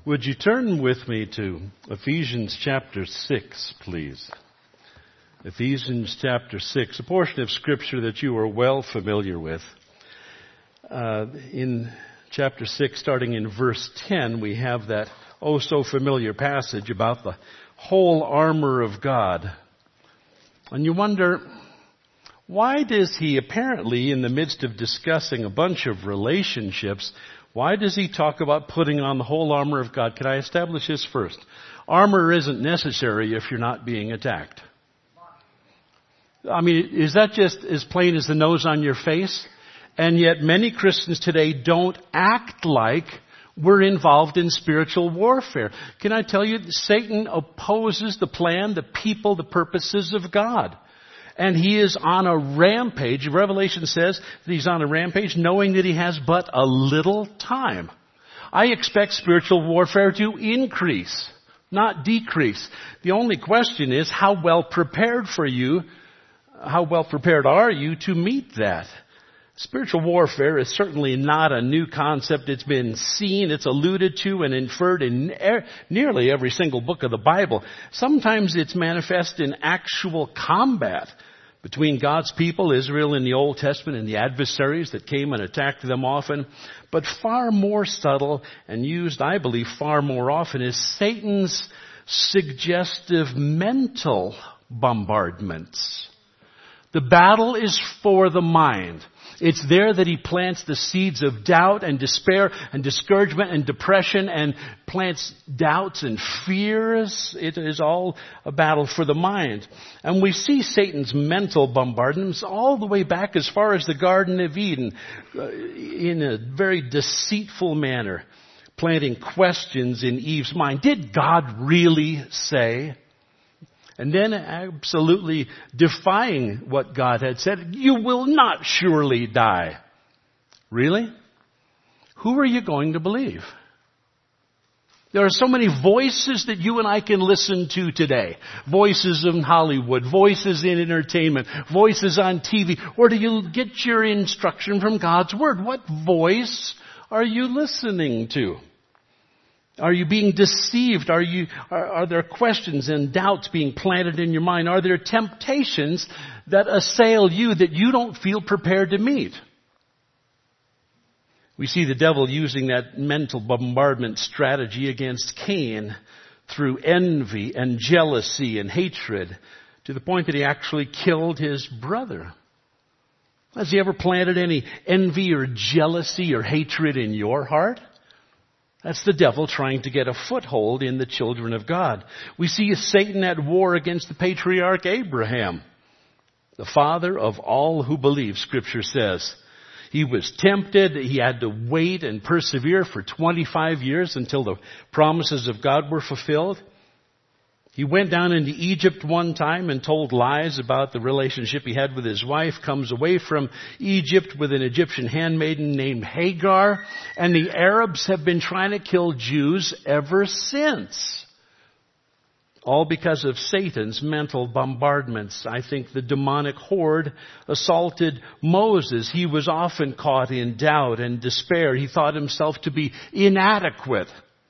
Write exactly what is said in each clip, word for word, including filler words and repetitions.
Would you turn with me to Ephesians chapter six, please? Ephesians chapter six, a portion of Scripture that you are well familiar with. Uh, in chapter six, starting in verse ten, we have that oh so familiar passage about the whole armor of God. And you wonder, why does he apparently, in the midst of discussing a bunch of relationships, why does he talk about putting on the whole armor of God? Can I establish this first? Armor isn't necessary if you're not being attacked. I mean, is that just as plain as the nose on your face? And yet many Christians today don't act like we're involved in spiritual warfare. Can I tell you, Satan opposes the plan, the people, the purposes of God. And he is on a rampage. Revelation says that he's on a rampage knowing that he has but a little time. I expect spiritual warfare to increase, not decrease. The only question is how well prepared for you, how well prepared are you to meet that? Spiritual warfare is certainly not a new concept. It's been seen, it's alluded to and inferred in er- nearly every single book of the Bible. Sometimes it's manifest in actual combat between God's people, Israel in the Old Testament, and the adversaries that came and attacked them often. But far more subtle and used, I believe, far more often is Satan's suggestive mental bombardments. The battle is for the mind. It's there that he plants the seeds of doubt and despair and discouragement and depression and plants doubts and fears. It is all a battle for the mind. And we see Satan's mental bombardments all the way back as far as the Garden of Eden uh, in a very deceitful manner, planting questions in Eve's mind. Did God really say? And then absolutely defying what God had said. You will not surely die. Really? Who are you going to believe? There are so many voices that you and I can listen to today. Voices in Hollywood, voices in entertainment, voices on T V. Or do you get your instruction from God's Word? What voice are you listening to? Are you being deceived? Are you, are, are there questions and doubts being planted in your mind? Are there temptations that assail you that you don't feel prepared to meet? We see the devil using that mental bombardment strategy against Cain through envy and jealousy and hatred to the point that he actually killed his brother. Has he ever planted any envy or jealousy or hatred in your heart? That's the devil trying to get a foothold in the children of God. We see Satan at war against the patriarch Abraham, the father of all who believe, Scripture says. He was tempted. He had to wait and persevere for twenty-five years until the promises of God were fulfilled. He went down into Egypt one time and told lies about the relationship he had with his wife, comes away from Egypt with an Egyptian handmaiden named Hagar, and the Arabs have been trying to kill Jews ever since. All because of Satan's mental bombardments. I think the demonic horde assaulted Moses. He was often caught in doubt and despair. He thought himself to be inadequate.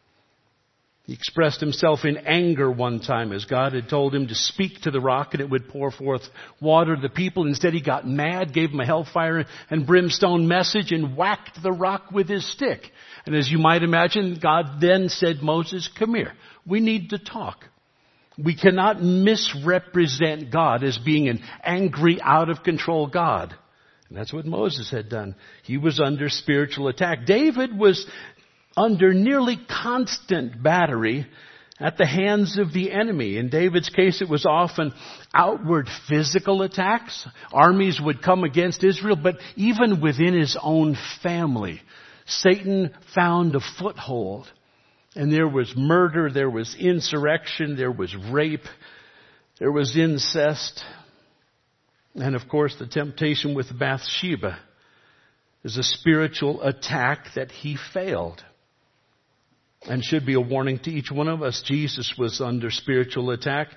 He expressed himself in anger one time as God had told him to speak to the rock and it would pour forth water to the people. Instead he got mad, gave him a hellfire and brimstone message and whacked the rock with his stick. And as you might imagine, God then said, Moses, come here. We need to talk. We cannot misrepresent God as being an angry, out of control God. And that's what Moses had done. He was under spiritual attack. David was under nearly constant battery at the hands of the enemy. In David's case, it was often outward physical attacks. Armies would come against Israel, but even within his own family, Satan found a foothold. And there was murder, there was insurrection, there was rape, there was incest. And of course, the temptation with Bathsheba is a spiritual attack that he failed. And should be a warning to each one of us. Jesus was under spiritual attack.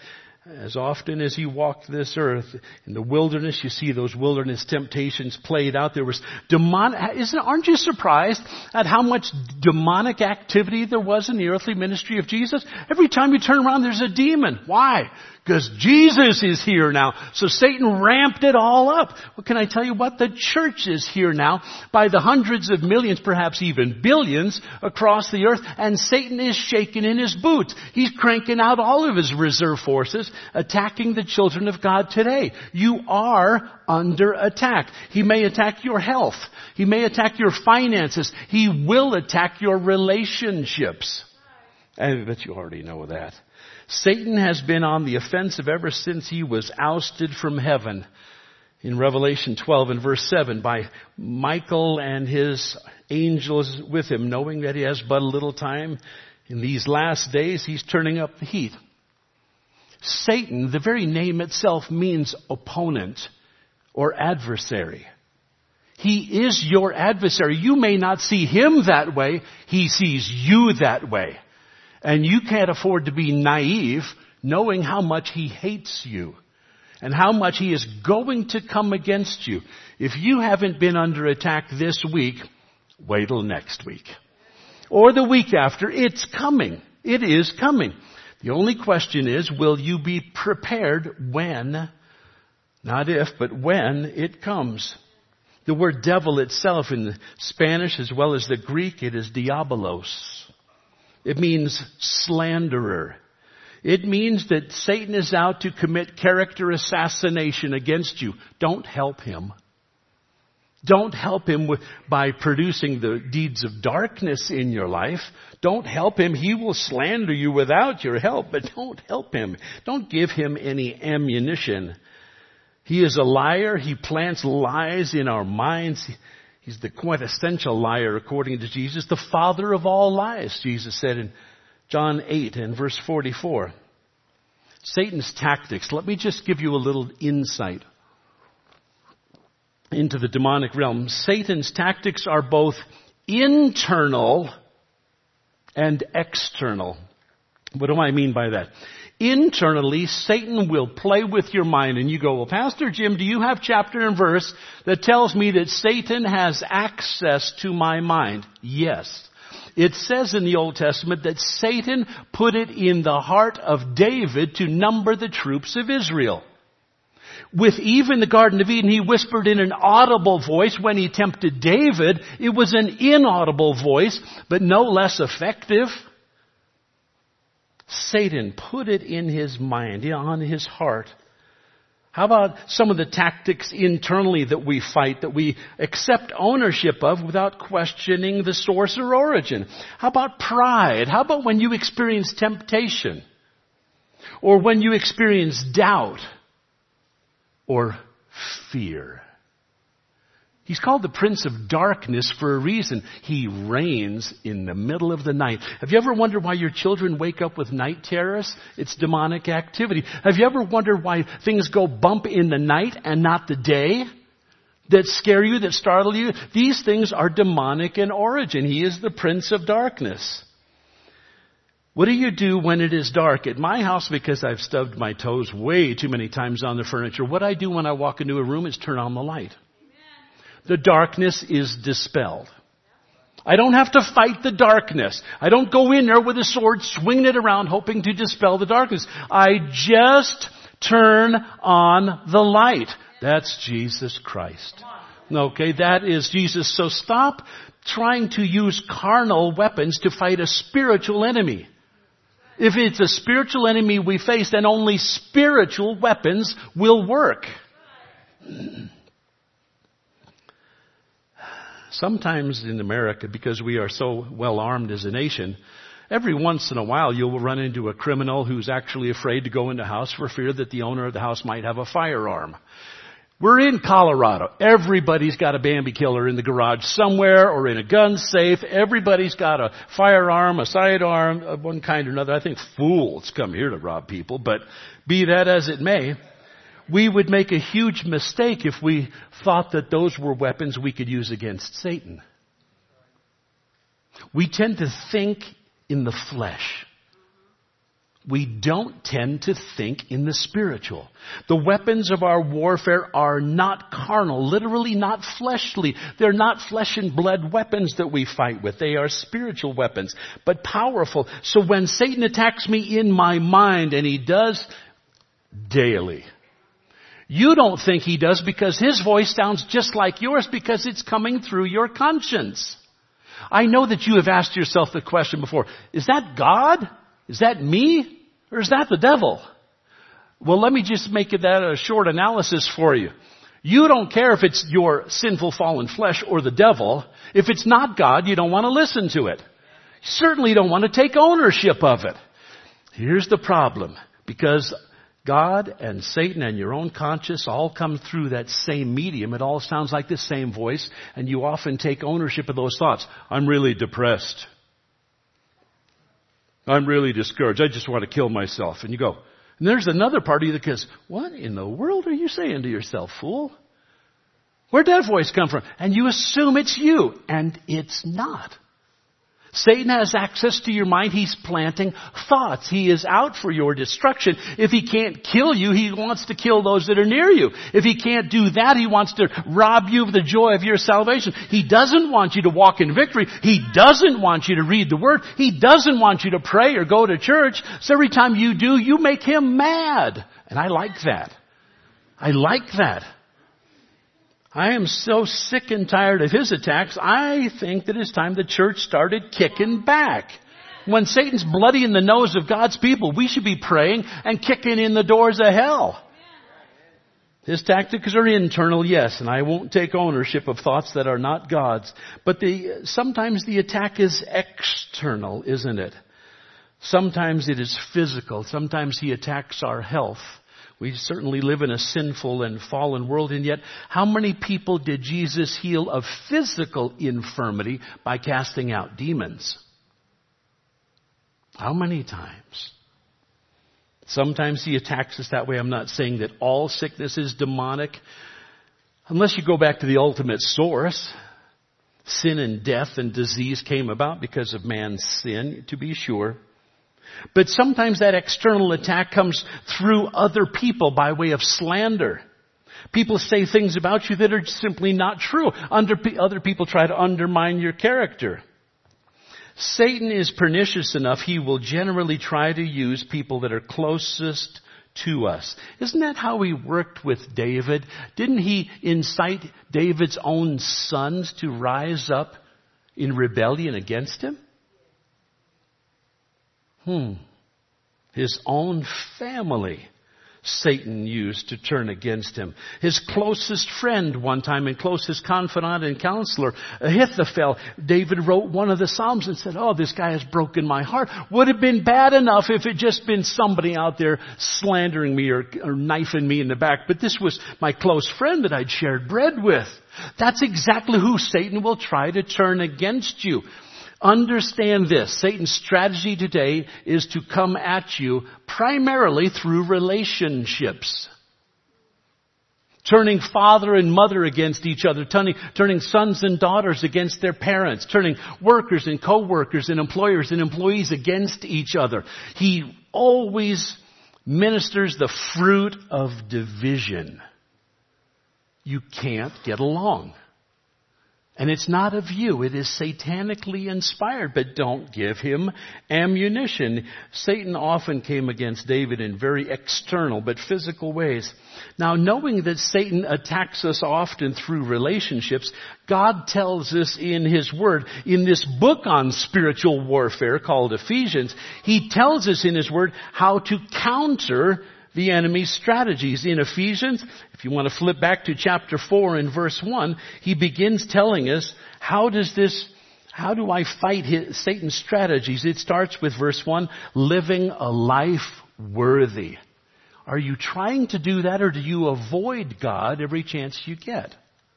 As often as he walked this earth, in the wilderness, you see those wilderness temptations played out. There was demonic, isn't, aren't you surprised at how much demonic activity there was in the earthly ministry of Jesus? Every time you turn around, there's a demon. Why? Because Jesus is here now. So Satan ramped it all up. Well, can I tell you what? The church is here now by the hundreds of millions, perhaps even billions across the earth. And Satan is shaking in his boots. He's cranking out all of his reserve forces, attacking the children of God today. You are under attack. He may attack your health. He may attack your finances. He will attack your relationships. I bet you already know that. Satan has been on the offensive ever since he was ousted from heaven. In Revelation twelve and verse seven, by Michael and his angels with him, knowing that he has but a little time. In these last days, he's turning up the heat. Satan, the very name itself, means opponent or adversary. He is your adversary. You may not see him that way. He sees you that way. And you can't afford to be naive, knowing how much he hates you and how much he is going to come against you. If you haven't been under attack this week, wait till next week. Or the week after. It's coming. It is coming. The only question is, will you be prepared when, not if, but when it comes? The word devil itself in the Spanish as well as the Greek, it is diabolos. It means slanderer. It means that Satan is out to commit character assassination against you. Don't help him. Don't help him with, by producing the deeds of darkness in your life. Don't help him. He will slander you without your help, but don't help him. Don't give him any ammunition. He is a liar. He plants lies in our minds. He's the quintessential liar according to Jesus, the father of all lies, Jesus said in John eight and verse forty-four. Satan's tactics. Let me just give you a little insight into the demonic realm. Satan's tactics are both internal and external. What do I mean by that? Internally, Satan will play with your mind and you go, well, Pastor Jim, do you have chapter and verse that tells me that Satan has access to my mind? Yes. It says in the Old Testament that Satan put it in the heart of David to number the troops of Israel. With Eve in the Garden of Eden, he whispered in an audible voice. When he tempted David, it was an inaudible voice, but no less effective. Satan put it in his mind, on his heart. How about some of the tactics internally that we fight, that we accept ownership of without questioning the source or origin? How about pride? How about when you experience temptation? Or when you experience doubt? Or fear? He's called the Prince of Darkness for a reason. He reigns in the middle of the night. Have you ever wondered why your children wake up with night terrors? It's demonic activity. Have you ever wondered why things go bump in the night and not the day? That scare you, that startle you? These things are demonic in origin. He is the Prince of Darkness. What do you do when it is dark? At my house, because I've stubbed my toes way too many times on the furniture, what I do when I walk into a room is turn on the light. The darkness is dispelled. I don't have to fight the darkness. I don't go in there with a sword, swinging it around, hoping to dispel the darkness. I just turn on the light. That's Jesus Christ. Okay, that is Jesus. So stop trying to use carnal weapons to fight a spiritual enemy. If it's a spiritual enemy we face, then only spiritual weapons will work. Sometimes in America, because we are so well armed as a nation, every once in a while you'll run into a criminal who's actually afraid to go into a house for fear that the owner of the house might have a firearm. We're in Colorado. Everybody's got a Bambi killer in the garage somewhere or in a gun safe. Everybody's got a firearm, a sidearm of one kind or another. I think fools come here to rob people, but be that as it may, we would make a huge mistake if we thought that those were weapons we could use against Satan. We tend to think in the flesh. we don't tend to think in the spiritual. The weapons of our warfare are not carnal, literally not fleshly. They're not flesh and blood weapons that we fight with. They are spiritual weapons, but powerful. So when Satan attacks me in my mind, and he does daily, you don't think he does because his voice sounds just like yours because it's coming through your conscience. I know that you have asked yourself the question before, is that God? Is that me? Or is that the devil? Well, let me just make that a short analysis for you. You don't care if it's your sinful fallen flesh or the devil. If it's not God, you don't want to listen to it. You certainly don't want to take ownership of it. Here's the problem. Because God and Satan and your own conscience all come through that same medium. It all sounds like the same voice, and you often take ownership of those thoughts. I'm really depressed. I'm really discouraged. I just want to kill myself. And you go, and there's another party that goes, what in the world are you saying to yourself, fool? Where'd that voice come from? And you assume it's you, and it's not. Satan has access to your mind. He's planting thoughts. He is out for your destruction. If he can't kill you, he wants to kill those that are near you. If he can't do that, he wants to rob you of the joy of your salvation. He doesn't want you to walk in victory. He doesn't want you to read the Word. He doesn't want you to pray or go to church. So every time you do, you make him mad. And I like that. I like that. I am so sick and tired of his attacks, I think that it's time the church started kicking back. When Satan's bloody in the nose of God's people, we should be praying and kicking in the doors of hell. His tactics are internal, yes, and I won't take ownership of thoughts that are not God's. But the, sometimes the attack is external, isn't it? Sometimes it is physical. Sometimes he attacks our health. We certainly live in a sinful and fallen world, and yet how many people did Jesus heal of physical infirmity by casting out demons? How many times? Sometimes he attacks us that way. I'm not saying that all sickness is demonic, unless you go back to the ultimate source. Sin and death and disease came about because of man's sin, to be sure. But sometimes that external attack comes through other people by way of slander. People say things about you that are simply not true. Under, other people try to undermine your character. Satan is pernicious enough, he will generally try to use people that are closest to us. Isn't that how he worked with David? Didn't he incite David's own sons to rise up in rebellion against him? Hmm. His own family, Satan used to turn against him. His closest friend one time and closest confidant and counselor, Ahithophel, David wrote one of the Psalms and said, oh, this guy has broken my heart. Would have been bad enough if it just been somebody out there slandering me or, or knifing me in the back. But this was my close friend that I'd shared bread with. That's exactly who Satan will try to turn against you. Understand this. Satan's strategy today is to come at you primarily through relationships. Turning father and mother against each other, turning, turning sons and daughters against their parents, turning workers and co-workers and employers and employees against each other. He always ministers the fruit of division. You can't get along. And it's not of you. It is satanically inspired. But don't give him ammunition. Satan often came against David in very external but physical ways. Now, knowing that Satan attacks us often through relationships, God tells us in His Word, in this book on spiritual warfare called Ephesians, He tells us in His Word how to counter the enemy's strategies. In Ephesians, if you want to flip back to chapter four and verse one, he begins telling us, how does this, how do I fight his, Satan's strategies? It starts with verse one, living a life worthy. Are you trying to do that, or do you avoid God every chance you get?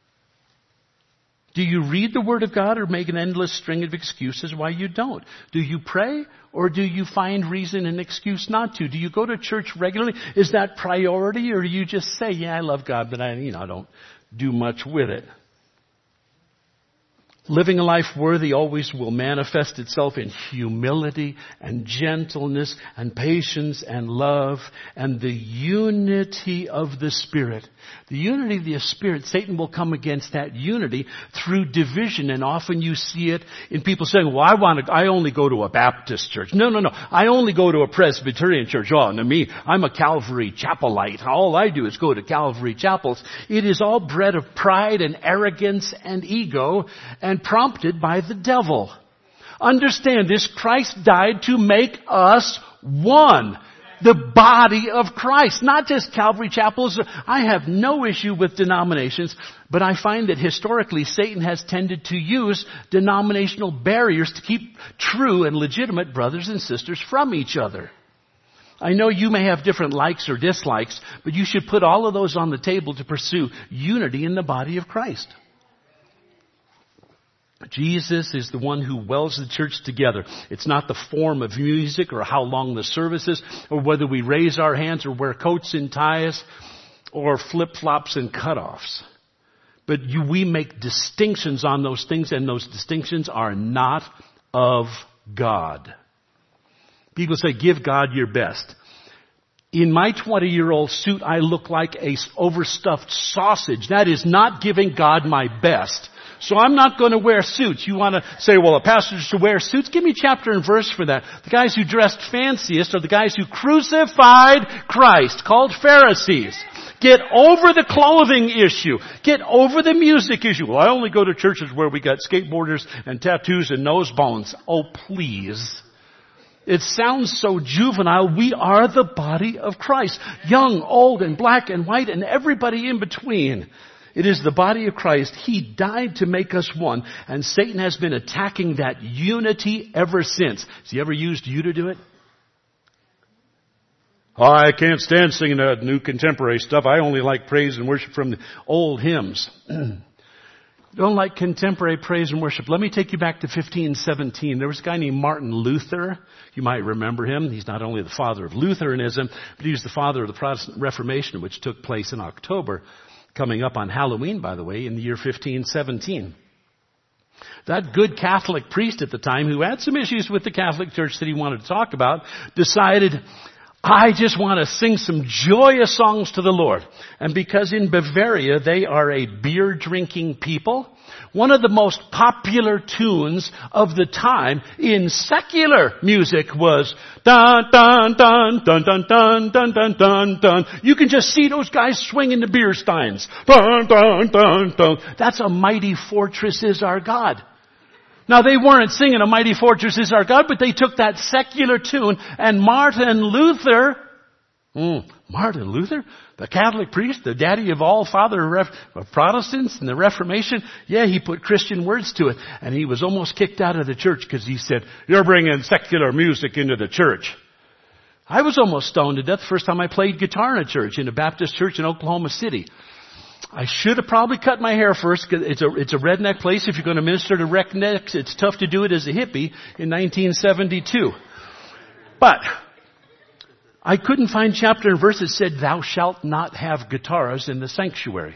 Do you read the Word of God or make an endless string of excuses why you don't? Do you pray, or do you find reason and excuse not to? Do you go to church regularly? Is that priority, or do you just say, yeah, I love God, but I, you know, I don't do much with it? Living a life worthy always will manifest itself in humility and gentleness and patience and love and the unity of the Spirit. The unity of the Spirit, Satan will come against that unity through division, and often you see it in people saying, well, I want to, I only go to a Baptist church. No, no, no. I only go to a Presbyterian church. Oh, no, me, I'm a Calvary Chapelite. All I do is go to Calvary chapels. It is all bred of pride and arrogance and ego and prompted by the devil. Understand this, Christ died to make us one. The body of Christ, not just Calvary chapels. I have no issue with denominations, but I find that historically Satan has tended to use denominational barriers to keep true and legitimate brothers and sisters from each other. I know you may have different likes or dislikes, but you should put all of those on the table to pursue unity in the body of Christ. Jesus is the one who welds the church together. It's not the form of music or how long the service is or whether we raise our hands or wear coats and ties or flip-flops and cutoffs. But you, we make distinctions on those things, and those distinctions are not of God. People say, give God your best. In my twenty-year-old suit, I look like a overstuffed sausage. That is not giving God my best. So I'm not going to wear suits. You want to say, well, a pastor should wear suits? Give me chapter and verse for that. The guys who dressed fanciest are the guys who crucified Christ, called Pharisees. Get over the clothing issue. Get over the music issue. Well, I only go to churches where we got skateboarders and tattoos and nose bones. Oh, please. It sounds so juvenile. We are the body of Christ. Young, old, and black and white, and everybody in between. It is the body of Christ. He died to make us one, and Satan has been attacking that unity ever since. Has he ever used you to do it? Oh, I can't stand singing that new contemporary stuff. I only like praise and worship from the old hymns. Don't like contemporary praise and worship. Let me take you back to fifteen seventeen. There was a guy named Martin Luther. You might remember him. He's not only the father of Lutheranism, but he was the father of the Protestant Reformation, which took place in October, coming up on Halloween, by the way, in the year fifteen seventeen. That good Catholic priest at the time, who had some issues with the Catholic Church that he wanted to talk about, decided, I just want to sing some joyous songs to the Lord. And because in Bavaria they are a beer-drinking people, one of the most popular tunes of the time in secular music was dun dun dun dun dun dun dun dun dun dun. You can just see those guys swinging the beer steins. Dun dun dun dun. That's A Mighty Fortress Is Our God. Now, they weren't singing A Mighty Fortress Is Our God, but they took that secular tune, and Martin Luther, mm, Martin Luther, the Catholic priest, the daddy of all father of Protestants and the Reformation, yeah, he put Christian words to it, and he was almost kicked out of the church because he said, you're bringing secular music into the church. I was almost stoned to death the first time I played guitar in a church, in a Baptist church in Oklahoma City. I should have probably cut my hair first, because it's a, it's a redneck place. If you're going to minister to rednecks, it's tough to do it as a hippie in nineteen seventy-two. But I couldn't find chapter and verse that said, thou shalt not have guitars in the sanctuary.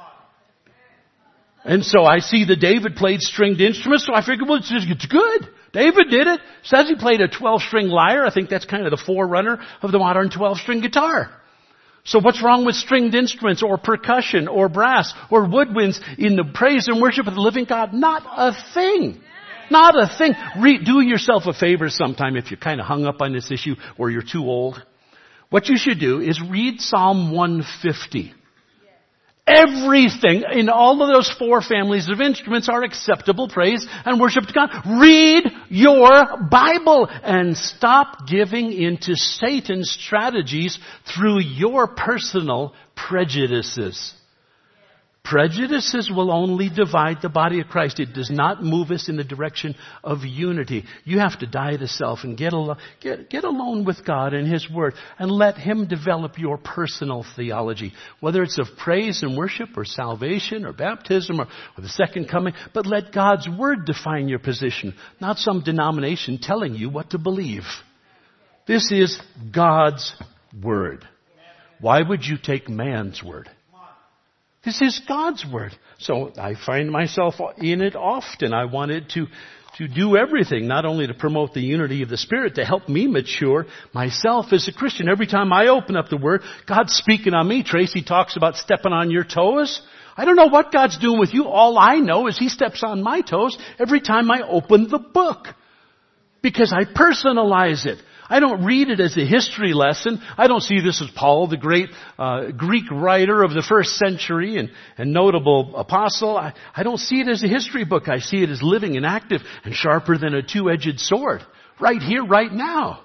And so I see that David played stringed instruments, so I figured, well, it's, just, it's good. David did it. Says he played a twelve-string lyre. I think that's kind of the forerunner of the modern twelve-string guitar. So what's wrong with stringed instruments or percussion or brass or woodwinds in the praise and worship of the living God? Not a thing. Not a thing. Re- do yourself a favor sometime if you're kind of hung up on this issue or you're too old. What you should do is read Psalm one fifty. Everything in all of those four families of instruments are acceptable praise and worship to God. Read your Bible and stop giving into Satan's strategies through your personal prejudices. Prejudices will only divide the body of Christ. It does not move us in the direction of unity. You have to die to self and get, al- get, get alone with God and His Word and let Him develop your personal theology, whether it's of praise and worship or salvation or baptism or, or the second coming. But let God's Word define your position, not some denomination telling you what to believe. This is God's Word. Why would you take man's word? This is God's Word. So I find myself in it often. I wanted to, to do everything, not only to promote the unity of the Spirit, to help me mature myself as a Christian. Every time I open up the Word, God's speaking on me. Tracy talks about stepping on your toes. I don't know what God's doing with you. All I know is He steps on my toes every time I open the book. Because I personalize it. I don't read it as a history lesson. I don't see this as Paul, the great uh, Greek writer of the first century and, and notable apostle. I, I don't see it as a history book. I see it as living and active and sharper than a two-edged sword. Right here, right now.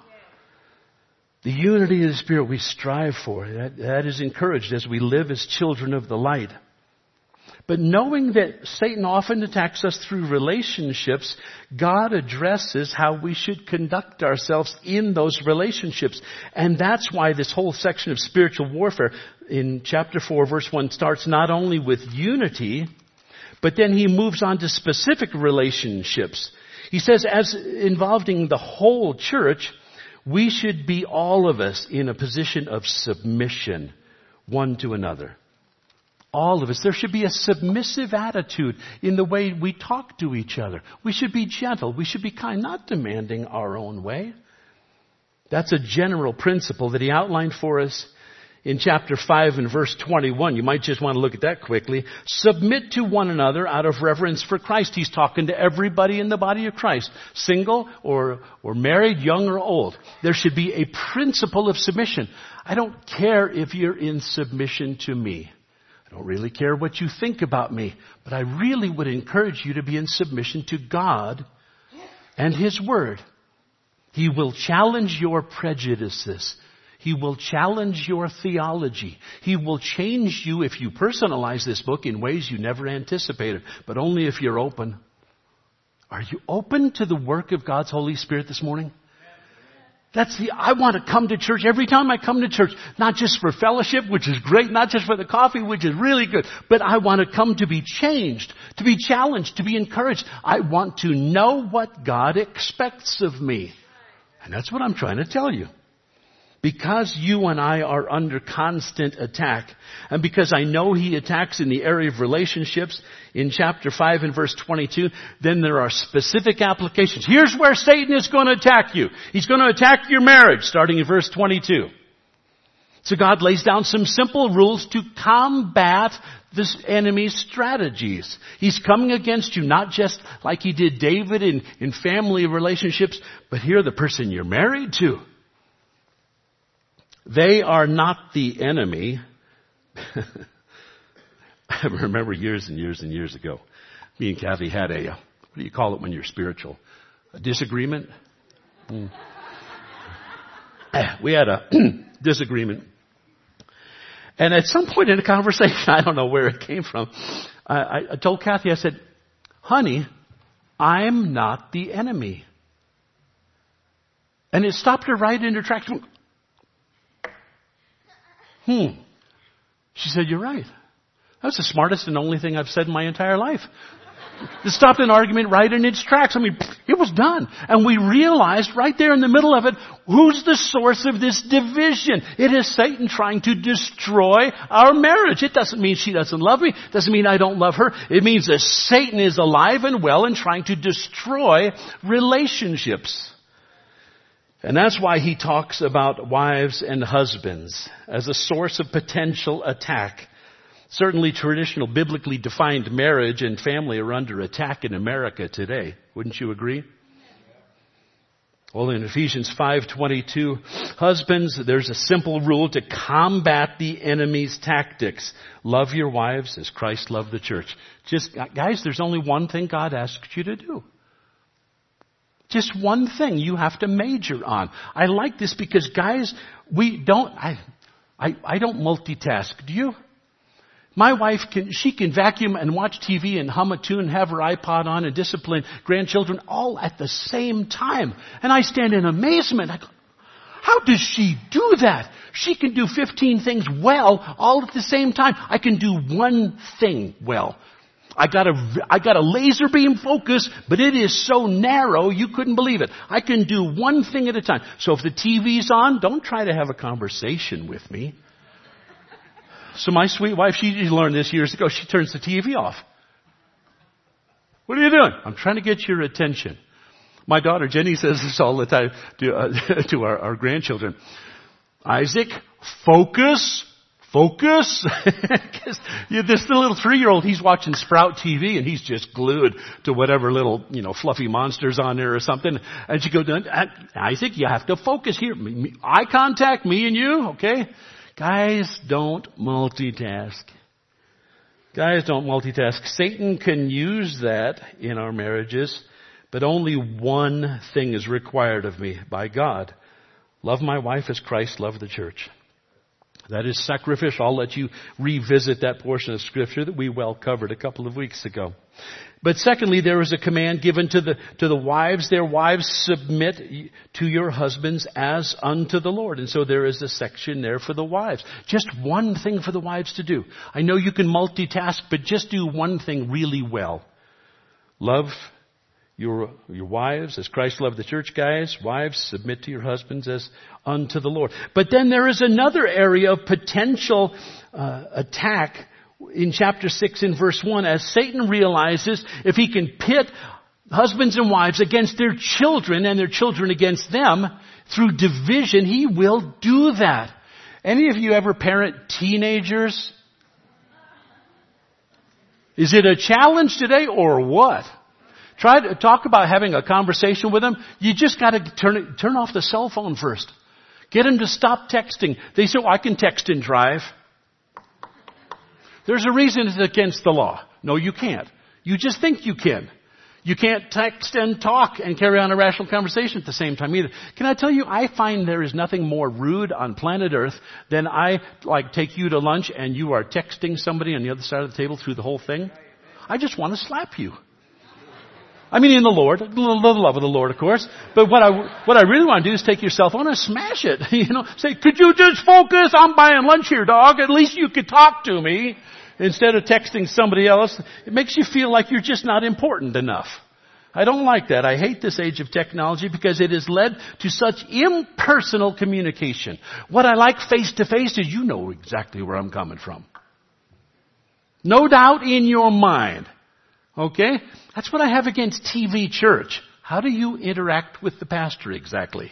The unity of the Spirit we strive for, that, that is encouraged as we live as children of the light. But knowing that Satan often attacks us through relationships, God addresses how we should conduct ourselves in those relationships. And that's why this whole section of spiritual warfare in chapter four, verse one, starts not only with unity, but then he moves on to specific relationships. He says, as involving the whole church, we should be all of us in a position of submission one to another. All of us. There should be a submissive attitude in the way we talk to each other. We should be gentle. We should be kind, not demanding our own way. That's a general principle that he outlined for us in chapter five and verse twenty-one. You might just want to look at that quickly. Submit to one another out of reverence for Christ. He's talking to everybody in the body of Christ. Single or, or married, young or old. There should be a principle of submission. I don't care if you're in submission to me. I don't really care what you think about me, but I really would encourage you to be in submission to God and His Word. He will challenge your prejudices. He will challenge your theology. He will change you if you personalize this book in ways you never anticipated, but only if you're open. Are you open to the work of God's Holy Spirit this morning? That's the, I want to come to church every time I come to church, not just for fellowship, which is great, not just for the coffee, which is really good, but I want to come to be changed, to be challenged, to be encouraged. I want to know what God expects of me. And that's what I'm trying to tell you. Because you and I are under constant attack, and because I know He attacks in the area of relationships in chapter five and verse twenty-two, then there are specific applications. Here's where Satan is going to attack you. He's going to attack your marriage, starting in verse twenty-two. So God lays down some simple rules to combat this enemy's strategies. He's coming against you, not just like He did David in, in family relationships, but here the person you're married to. They are not the enemy. I remember years and years and years ago, me and Kathy had a, what do you call it when you're spiritual? A disagreement? Mm. We had a disagreement. And at some point in the conversation, I don't know where it came from, I, I told Kathy, I said, honey, I'm not the enemy. And it stopped her right in her tracks. Hmm. She said, you're right. That's the smartest and only thing I've said in my entire life. It stopped an argument right in its tracks. I mean, it was done. And we realized right there in the middle of it, who's the source of this division? It is Satan trying to destroy our marriage. It doesn't mean she doesn't love me. It doesn't mean I don't love her. It means that Satan is alive and well and trying to destroy relationships. And that's why he talks about wives and husbands as a source of potential attack. Certainly traditional, biblically defined marriage and family are under attack in America today. Wouldn't you agree? Well, in Ephesians five twenty-two, husbands, there's a simple rule to combat the enemy's tactics. Love your wives as Christ loved the church. Just, guys, there's only one thing God asks you to do. Just one thing you have to major on. I like this because, guys, we don't, I, I, I don't multitask. Do you? My wife can, she can vacuum and watch T V and hum a tune, have her iPod on and discipline grandchildren all at the same time. And I stand in amazement. I go, how does she do that? She can do fifteen things well all at the same time. I can do one thing well. I got a, I got a laser beam focus, but it is so narrow you couldn't believe it. I can do one thing at a time. So if the T V's on, don't try to have a conversation with me. So my sweet wife, she learned this years ago, she turns the T V off. What are you doing? I'm trying to get your attention. My daughter Jenny says this all the time to, uh, to our, our grandchildren. Isaac, focus, focus. Because you know, this little three-year-old, he's watching Sprout T V and he's just glued to whatever little, you know, fluffy monsters on there or something. And she goes, Isaac, you have to focus here. Eye contact, me and you, okay? Guys, don't multitask. Guys, don't multitask. Satan can use that in our marriages, but only one thing is required of me by God. Love my wife as Christ loved the church. That is sacrificial. I'll let you revisit that portion of Scripture that we well covered a couple of weeks ago. But secondly, there is a command given to the, to the wives. Their wives submit to your husbands as unto the Lord. And so there is a section there for the wives. Just one thing for the wives to do. I know you can multitask, but just do one thing really well. Love your, your wives as Christ loved the church, guys. Wives, submit to your husbands as unto the Lord. But then there is another area of potential uh, attack in chapter six in verse one, as Satan realizes if he can pit husbands and wives against their children and their children against them through division, he will do that. Any of you ever parent teenagers? Is it a challenge today or what? Try to talk about having a conversation with them. You just got to turn it, turn off the cell phone first. Get them to stop texting. They say, oh, I can text and drive. There's a reason it's against the law. No, you can't. You just think you can. You can't text and talk and carry on a rational conversation at the same time either. Can I tell you, I find there is nothing more rude on planet Earth than I like take you to lunch and you are texting somebody on the other side of the table through the whole thing. I just want to slap you. I mean, in the Lord, the love of the Lord, of course. But what I, what I really want to do is take your cell phone and smash it. You know, say, could you just focus? I'm buying lunch here, dog. At least you could talk to me. Instead of texting somebody else, it makes you feel like you're just not important enough. I don't like that. I hate this age of technology because it has led to such impersonal communication. What I like face to face is you know exactly where I'm coming from. No doubt in your mind. Okay? That's what I have against T V church. How do you interact with the pastor exactly?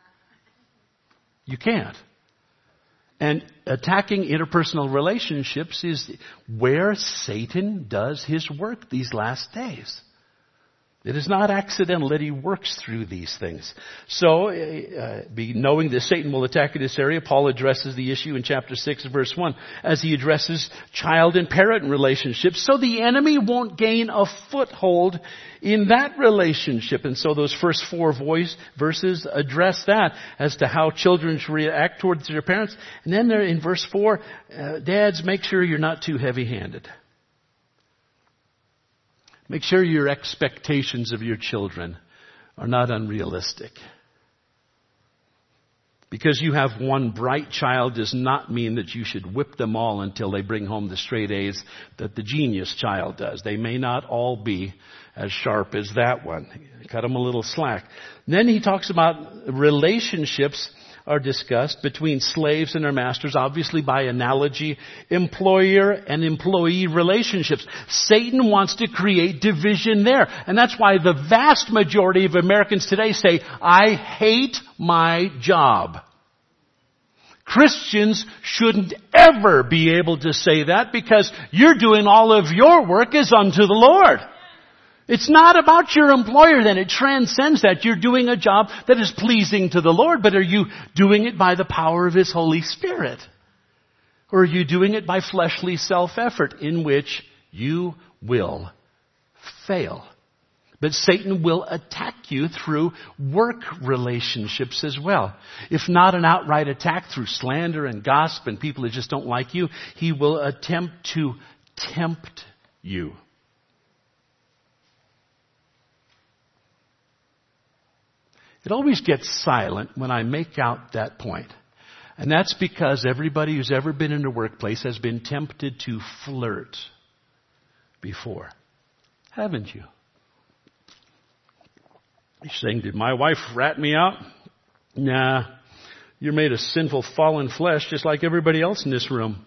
You can't. And attacking interpersonal relationships is where Satan does his work these last days. It is not accidental that he works through these things. So, uh, be knowing that Satan will attack in this area, Paul addresses the issue in chapter six, verse one, as he addresses child and parent relationships, so the enemy won't gain a foothold in that relationship. And so those first four voice verses address that as to how children should react towards their parents. And then there in verse four, uh, dads, make sure you're not too heavy-handed. Make sure your expectations of your children are not unrealistic. Because you have one bright child does not mean that you should whip them all until they bring home the straight A's that the genius child does. They may not all be as sharp as that one. Cut them a little slack. And then he talks about relationships are discussed between slaves and their masters, obviously by analogy, employer and employee relationships. Satan wants to create division there. And that's why the vast majority of Americans today say, I hate my job. Christians shouldn't ever be able to say that because you're doing all of your work as unto the Lord. It's not about your employer then. It transcends that. You're doing a job that is pleasing to the Lord, but are you doing it by the power of His Holy Spirit? Or are you doing it by fleshly self-effort in which you will fail? But Satan will attack you through work relationships as well. If not an outright attack through slander and gossip and people that just don't like you, he will attempt to tempt you. It always gets silent when I make out that point. And that's because everybody who's ever been in a workplace has been tempted to flirt before. Haven't you? You're saying, did my wife rat me out? Nah. You're made of sinful fallen flesh just like everybody else in this room.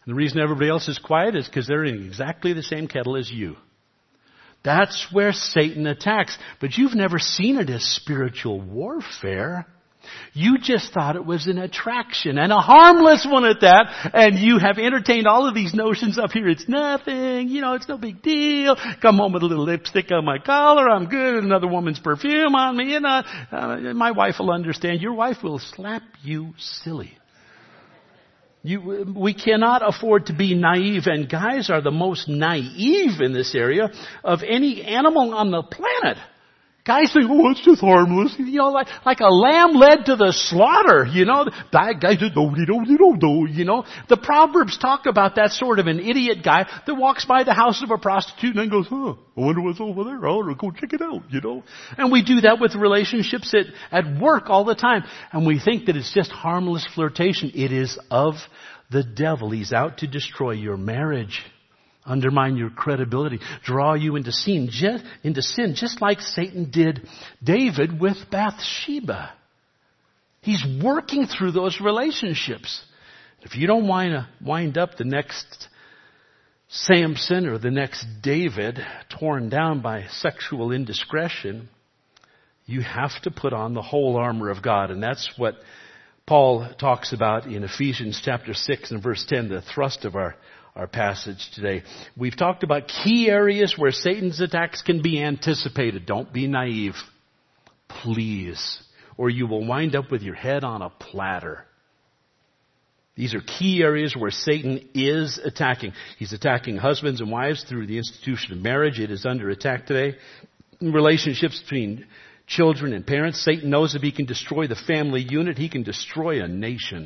And the reason everybody else is quiet is because they're in exactly the same kettle as you. That's where Satan attacks. But you've never seen it as spiritual warfare. You just thought it was an attraction, and a harmless one at that. And you have entertained all of these notions up here. It's nothing, you know, it's no big deal. Come home with a little lipstick on my collar, I'm good. Another woman's perfume on me, you know. Uh, my wife will understand. Your wife will slap you silly. You, we cannot afford to be naive, and guys are the most naive in this area of any animal on the planet. Guys think, oh, it's just harmless. You know, like, like a lamb led to the slaughter, you know. That guy just, do do do do do you know. The Proverbs talk about that sort of an idiot guy that walks by the house of a prostitute and then goes, huh, I wonder what's over there. I'll go check it out, you know. And we do that with relationships at, at work all the time. And we think that it's just harmless flirtation. It is of the devil. He's out to destroy your marriage, undermine your credibility, draw you into sin, just, into sin, just like Satan did David with Bathsheba. He's working through those relationships. If you don't wind, wind up the next Samson or the next David torn down by sexual indiscretion, you have to put on the whole armor of God. And that's what Paul talks about in Ephesians chapter six and verse ten, the thrust of our Our passage today. We've talked about key areas where Satan's attacks can be anticipated. Don't be naive, please, or you will wind up with your head on a platter. These are key areas where Satan is attacking. He's attacking husbands and wives through the institution of marriage. It is under attack today. In relationships between children and parents, Satan knows if he can destroy the family unit, he can destroy a nation.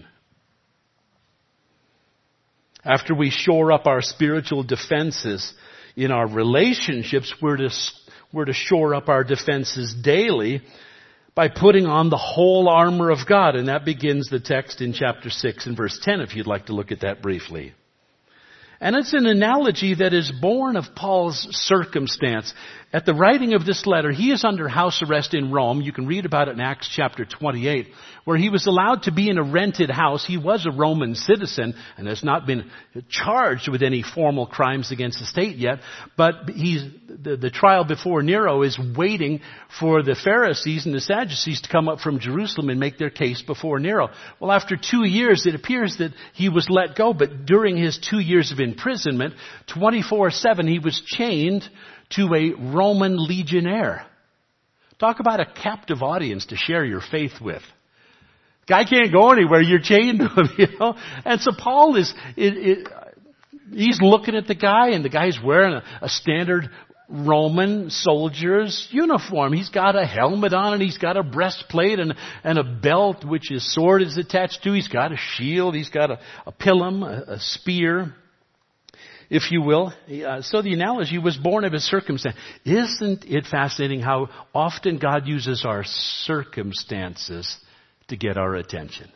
After we shore up our spiritual defenses in our relationships, we're to, we're to shore up our defenses daily by putting on the whole armor of God. And that begins the text in chapter six and verse ten, if you'd like to look at that briefly. And it's an analogy that is born of Paul's circumstance. At the writing of this letter, he is under house arrest in Rome. You can read about it in Acts chapter twenty-eight, where he was allowed to be in a rented house. He was a Roman citizen and has not been charged with any formal crimes against the state yet. But he's, the, the trial before Nero is waiting for the Pharisees and the Sadducees to come up from Jerusalem and make their case before Nero. Well, after two years, it appears that he was let go. But during his two years of imprisonment, twenty-four seven, he was chained to a Roman legionnaire. Talk about a captive audience to share your faith with. Guy can't go anywhere. You're chained to him, you know. And so Paul is, it, it, he's looking at the guy, and the guy's wearing a, a standard Roman soldier's uniform. He's got a helmet on, and he's got a breastplate and, and a belt which his sword is attached to. He's got a shield. He's got a, a pilum, a, a spear, if you will. Uh, so the analogy was born of his circumstance. Isn't it fascinating how often God uses our circumstances to get our attention?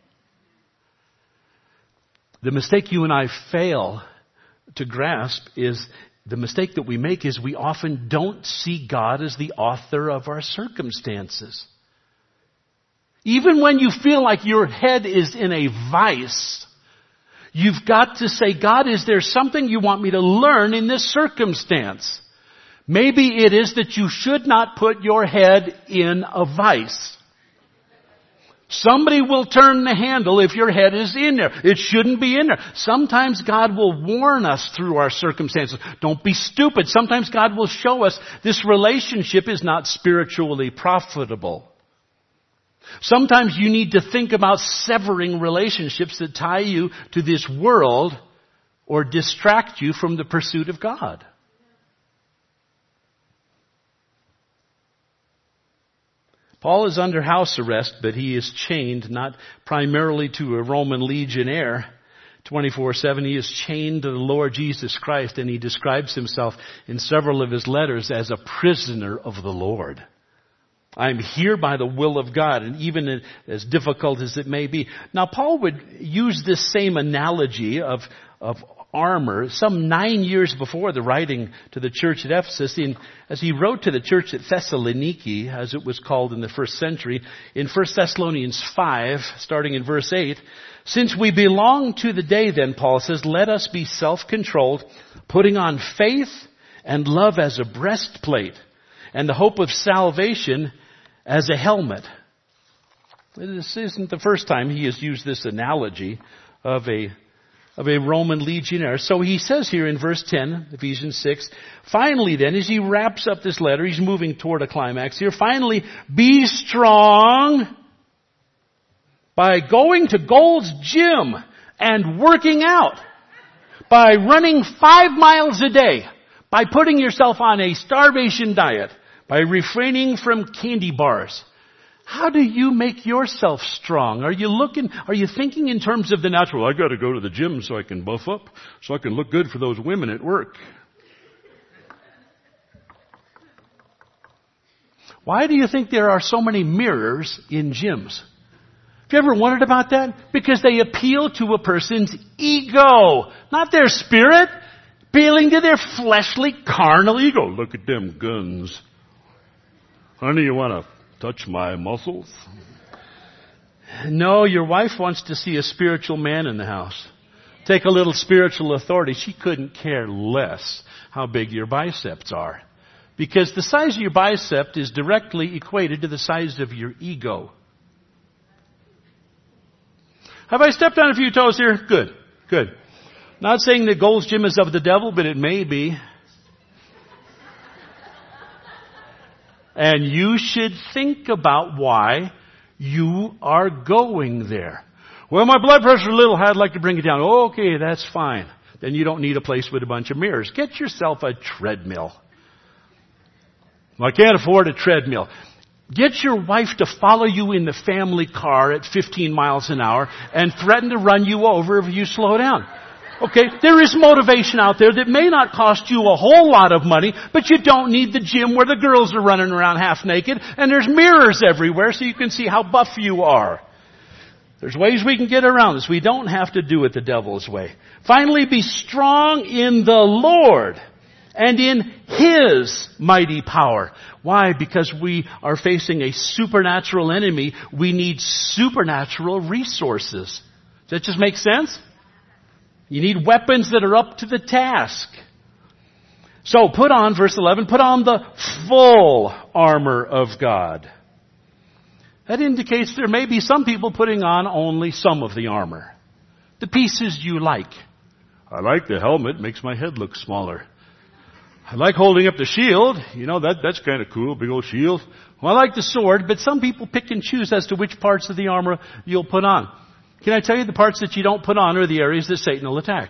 The mistake you and I fail to grasp is the mistake that we make is we often don't see God as the author of our circumstances. Even when you feel like your head is in a vice, you've got to say, God, is there something you want me to learn in this circumstance? Maybe it is that you should not put your head in a vice. Somebody will turn the handle if your head is in there. It shouldn't be in there. Sometimes God will warn us through our circumstances. Don't be stupid. Sometimes God will show us this relationship is not spiritually profitable. Sometimes you need to think about severing relationships that tie you to this world or distract you from the pursuit of God. Paul is under house arrest, but he is chained not primarily to a Roman legionnaire. twenty-four seven, he is chained to the Lord Jesus Christ, and he describes himself in several of his letters as a prisoner of the Lord. I'm here by the will of God, and even as difficult as it may be. Now, Paul would use this same analogy of, of armor some nine years before the writing to the church at Ephesus. In, as he wrote to the church at Thessaloniki, as it was called in the first century, in First Thessalonians five, starting in verse eight, since we belong to the day, then, Paul says, let us be self-controlled, putting on faith and love as a breastplate, and the hope of salvation as a helmet. This isn't the first time he has used this analogy of a of a Roman legionnaire. So he says here in verse ten, Ephesians six, finally then, as he wraps up this letter, he's moving toward a climax here. Finally, be strong by going to Gold's Gym and working out, by running five miles a day, by putting yourself on a starvation diet, by refraining from candy bars. How do you make yourself strong? Are you looking, are you thinking in terms of the natural? I got to go to the gym so I can buff up, so I can look good for those women at work. Why do you think there are so many mirrors in gyms? Have you ever wondered about that? Because they appeal to a person's ego, not their spirit, appealing to their fleshly, carnal ego. Look at them guns. Honey, you want to touch my muscles? No, your wife wants to see a spiritual man in the house. Take a little spiritual authority. She couldn't care less how big your biceps are. Because the size of your bicep is directly equated to the size of your ego. Have I stepped on a few toes here? Good, good. Not saying that Gold's Gym is of the devil, but it may be. And you should think about why you are going there. Well, my blood pressure is a little high, I'd like to bring it down. Okay, that's fine. Then you don't need a place with a bunch of mirrors. Get yourself a treadmill. Well, I can't afford a treadmill. Get your wife to follow you in the family car at fifteen miles an hour and threaten to run you over if you slow down. Okay, there is motivation out there that may not cost you a whole lot of money, but you don't need the gym where the girls are running around half naked and there's mirrors everywhere so you can see how buff you are. There's ways we can get around this. We don't have to do it the devil's way. Finally, be strong in the Lord and in His mighty power. Why? Because we are facing a supernatural enemy. We need supernatural resources. Does that just make sense? You need weapons that are up to the task. So put on, verse eleven, put on the full armor of God. That indicates there may be some people putting on only some of the armor. The pieces you like. I like the helmet, makes my head look smaller. I like holding up the shield. You know, that that's kind of cool, big old shield. Well, I like the sword, but some people pick and choose as to which parts of the armor you'll put on. Can I tell you the parts that you don't put on are the areas that Satan will attack?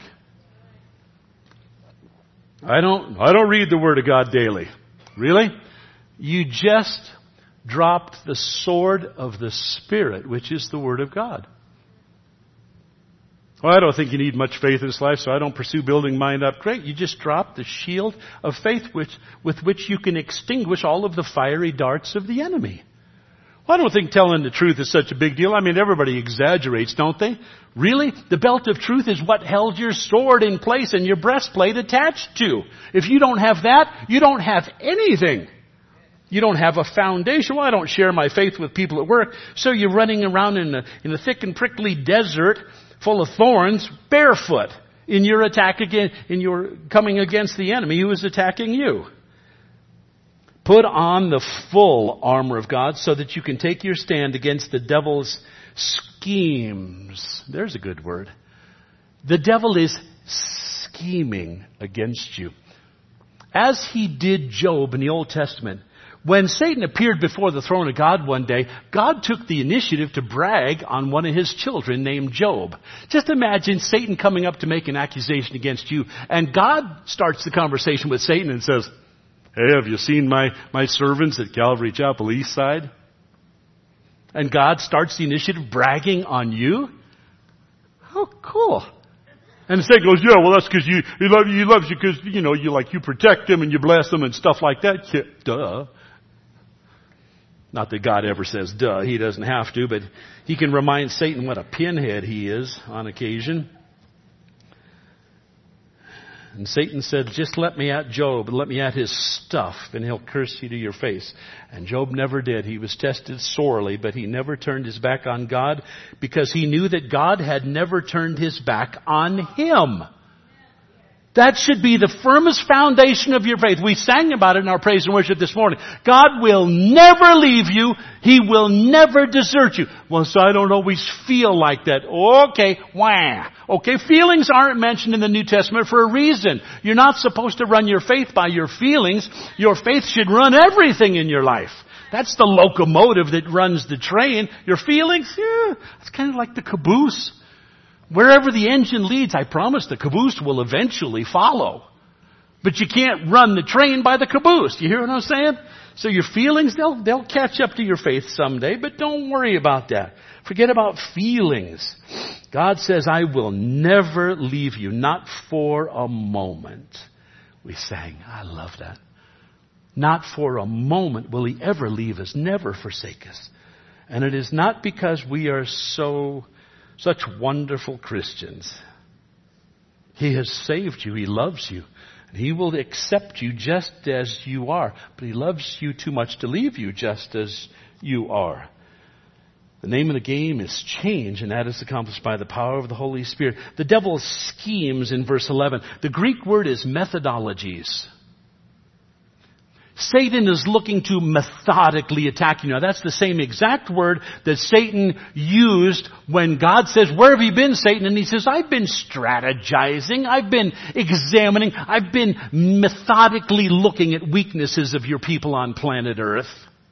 I don't, I don't read the Word of God daily. Really? You just dropped the sword of the Spirit, which is the Word of God. Well, I don't think you need much faith in this life, so I don't pursue building mine up. Great. You just drop the shield of faith which, with which you can extinguish all of the fiery darts of the enemy. Well, I don't think telling the truth is such a big deal. I mean, everybody exaggerates, don't they? Really? The belt of truth is what held your sword in place and your breastplate attached to. If you don't have that, you don't have anything. You don't have a foundation. Well, I don't share my faith with people at work. So you're running around in a, in a thick and prickly desert full of thorns, barefoot, in your attack again, in your coming against the enemy who is attacking you. Put on the full armor of God so that you can take your stand against the devil's schemes. There's a good word. The devil is scheming against you. As he did Job in the Old Testament, when Satan appeared before the throne of God one day, God took the initiative to brag on one of his children named Job. Just imagine Satan coming up to make an accusation against you, and God starts the conversation with Satan and says, hey, have you seen my, my servants at Calvary Chapel East Side? And God starts the initiative bragging on you? How cool. And Satan goes, yeah, well, that's because you, he loves you, he loves you because, you know, you like, you protect them and you bless them and stuff like that. Yeah, duh. Not that God ever says duh. He doesn't have to, but he can remind Satan what a pinhead he is on occasion. And Satan said, just let me at Job, and let me at his stuff, and he'll curse you to your face. And Job never did. He was tested sorely, but he never turned his back on God because he knew that God had never turned his back on him. That should be the firmest foundation of your faith. We sang about it in our praise and worship this morning. God will never leave you. He will never desert you. Well, so I don't always feel like that. Okay, wah. Okay, feelings aren't mentioned in the New Testament for a reason. You're not supposed to run your faith by your feelings. Your faith should run everything in your life. That's the locomotive that runs the train. Your feelings, yeah, it's kind of like the caboose. Wherever the engine leads, I promise the caboose will eventually follow. But you can't run the train by the caboose. You hear what I'm saying? So your feelings, they'll, they'll catch up to your faith someday, but don't worry about that. Forget about feelings. God says, I will never leave you, not for a moment. We sang, I love that. Not for a moment will He ever leave us, never forsake us. And it is not because we are so Such wonderful Christians. He has saved you. He loves you. And He will accept you just as you are. But He loves you too much to leave you just as you are. The name of the game is change, and that is accomplished by the power of the Holy Spirit. The devil's schemes in verse eleven. The Greek word is methodologies. Satan is looking to methodically attack you. Now that's the same exact word that Satan used when God says, where have you been, Satan? And he says, I've been strategizing. I've been examining. I've been methodically looking at weaknesses of your people on planet Earth.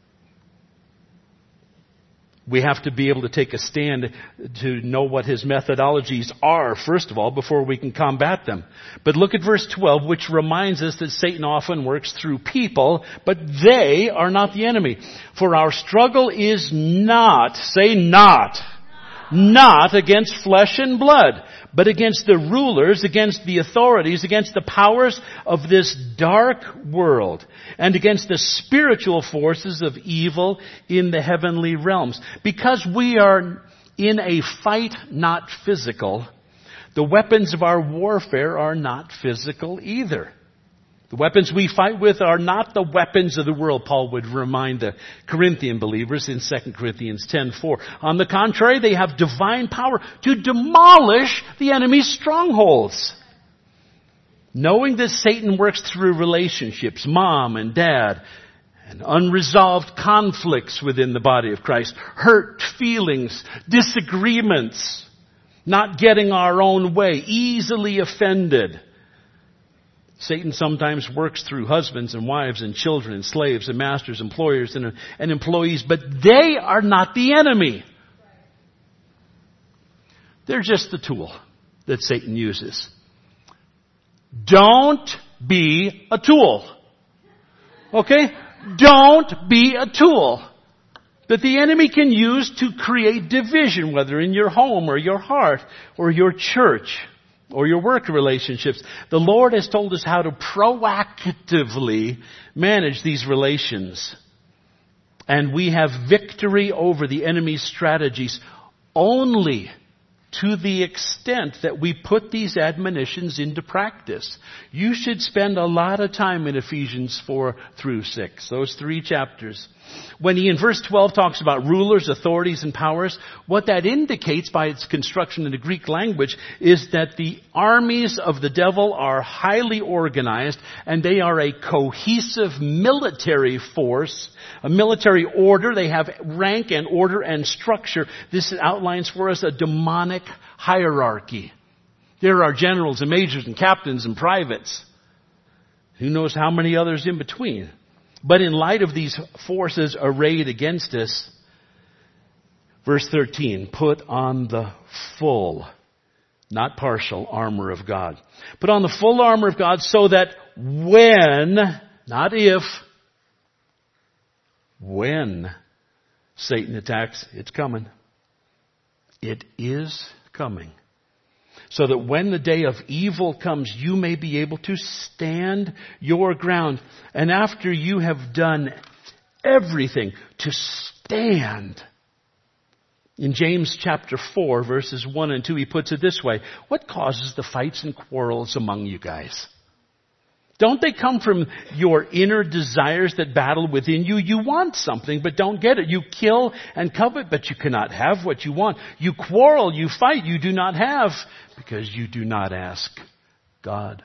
We have to be able to take a stand to know what his methodologies are, first of all, before we can combat them. But look at verse twelve, which reminds us that Satan often works through people, but they are not the enemy. For our struggle is not, say not, not against flesh and blood, but against the rulers, against the authorities, against the powers of this dark world, and against the spiritual forces of evil in the heavenly realms. Because we are in a fight not physical, the weapons of our warfare are not physical either. The weapons we fight with are not the weapons of the world, Paul would remind the Corinthian believers in Second Corinthians ten four. On the contrary, they have divine power to demolish the enemy's strongholds. Knowing that Satan works through relationships, mom and dad, and unresolved conflicts within the body of Christ, hurt feelings, disagreements, not getting our own way, easily offended. Satan sometimes works through husbands and wives and children and slaves and masters, employers and, and employees, but they are not the enemy. They're just the tool that Satan uses. Don't be a tool. Okay? Don't be a tool that the enemy can use to create division, whether in your home or your heart or your church or your work relationships. The Lord has told us how to proactively manage these relations. And we have victory over the enemy's strategies only to the extent that we put these admonitions into practice. You should spend a lot of time in Ephesians four through six, those three chapters. When he in verse twelve talks about rulers, authorities, and powers, what that indicates by its construction in the Greek language is that the armies of the devil are highly organized and they are a cohesive military force, a military order. They have rank and order and structure. This outlines for us a demonic hierarchy. There are generals and majors and captains and privates. Who knows how many others in between? But in light of these forces arrayed against us, verse thirteen, put on the full, not partial, armor of God. Put on the full armor of God so that when, not if, when Satan attacks, it's coming. It is coming. So that when the day of evil comes, you may be able to stand your ground. And after you have done everything to stand, In James chapter four, verses one and two, he puts it this way. What causes the fights and quarrels among you guys? Don't they come from your inner desires that battle within you? You want something, but don't get it. You kill and covet, but you cannot have what you want. You quarrel, you fight, you do not have, because you do not ask God.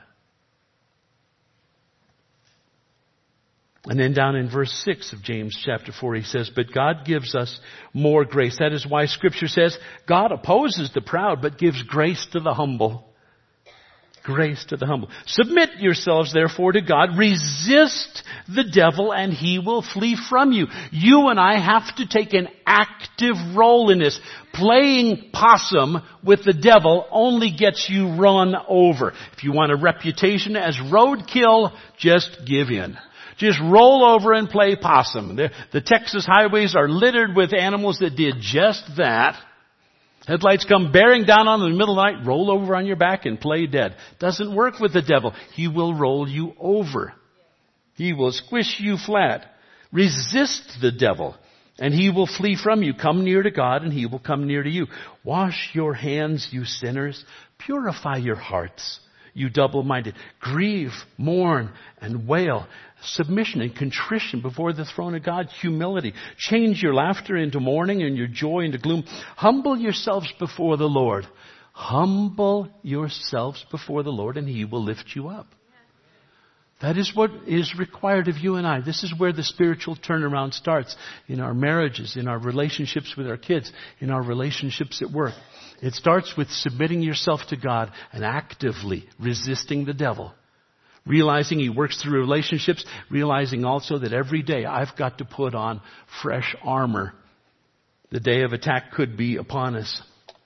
And then down in verse six of James chapter four, he says, but God gives us more grace. That is why Scripture says, God opposes the proud, but gives grace to the humble. Grace to the humble. Submit yourselves, therefore, to God. Resist the devil, and he will flee from you. You and I have to take an active role in this. Playing possum with the devil only gets you run over. If you want a reputation as roadkill, just give in. Just roll over and play possum. The, the Texas highways are littered with animals that did just that. Headlights come bearing down on them in the middle of the night, roll over on your back and play dead. Doesn't work with the devil. He will roll you over. He will squish you flat. Resist the devil, and he will flee from you. Come near to God, and he will come near to you. Wash your hands, you sinners. Purify your hearts, you double-minded. Grieve, mourn, and wail. Submission and contrition before the throne of God. Humility. Change your laughter into mourning and your joy into gloom. Humble yourselves before the Lord. Humble yourselves before the Lord, and he will lift you up. That is what is required of you and I. This is where the spiritual turnaround starts. In our marriages, in our relationships with our kids, in our relationships at work. It starts with submitting yourself to God and actively resisting the devil. Realizing he works through relationships. Realizing also that every day I've got to put on fresh armor. The day of attack could be upon us.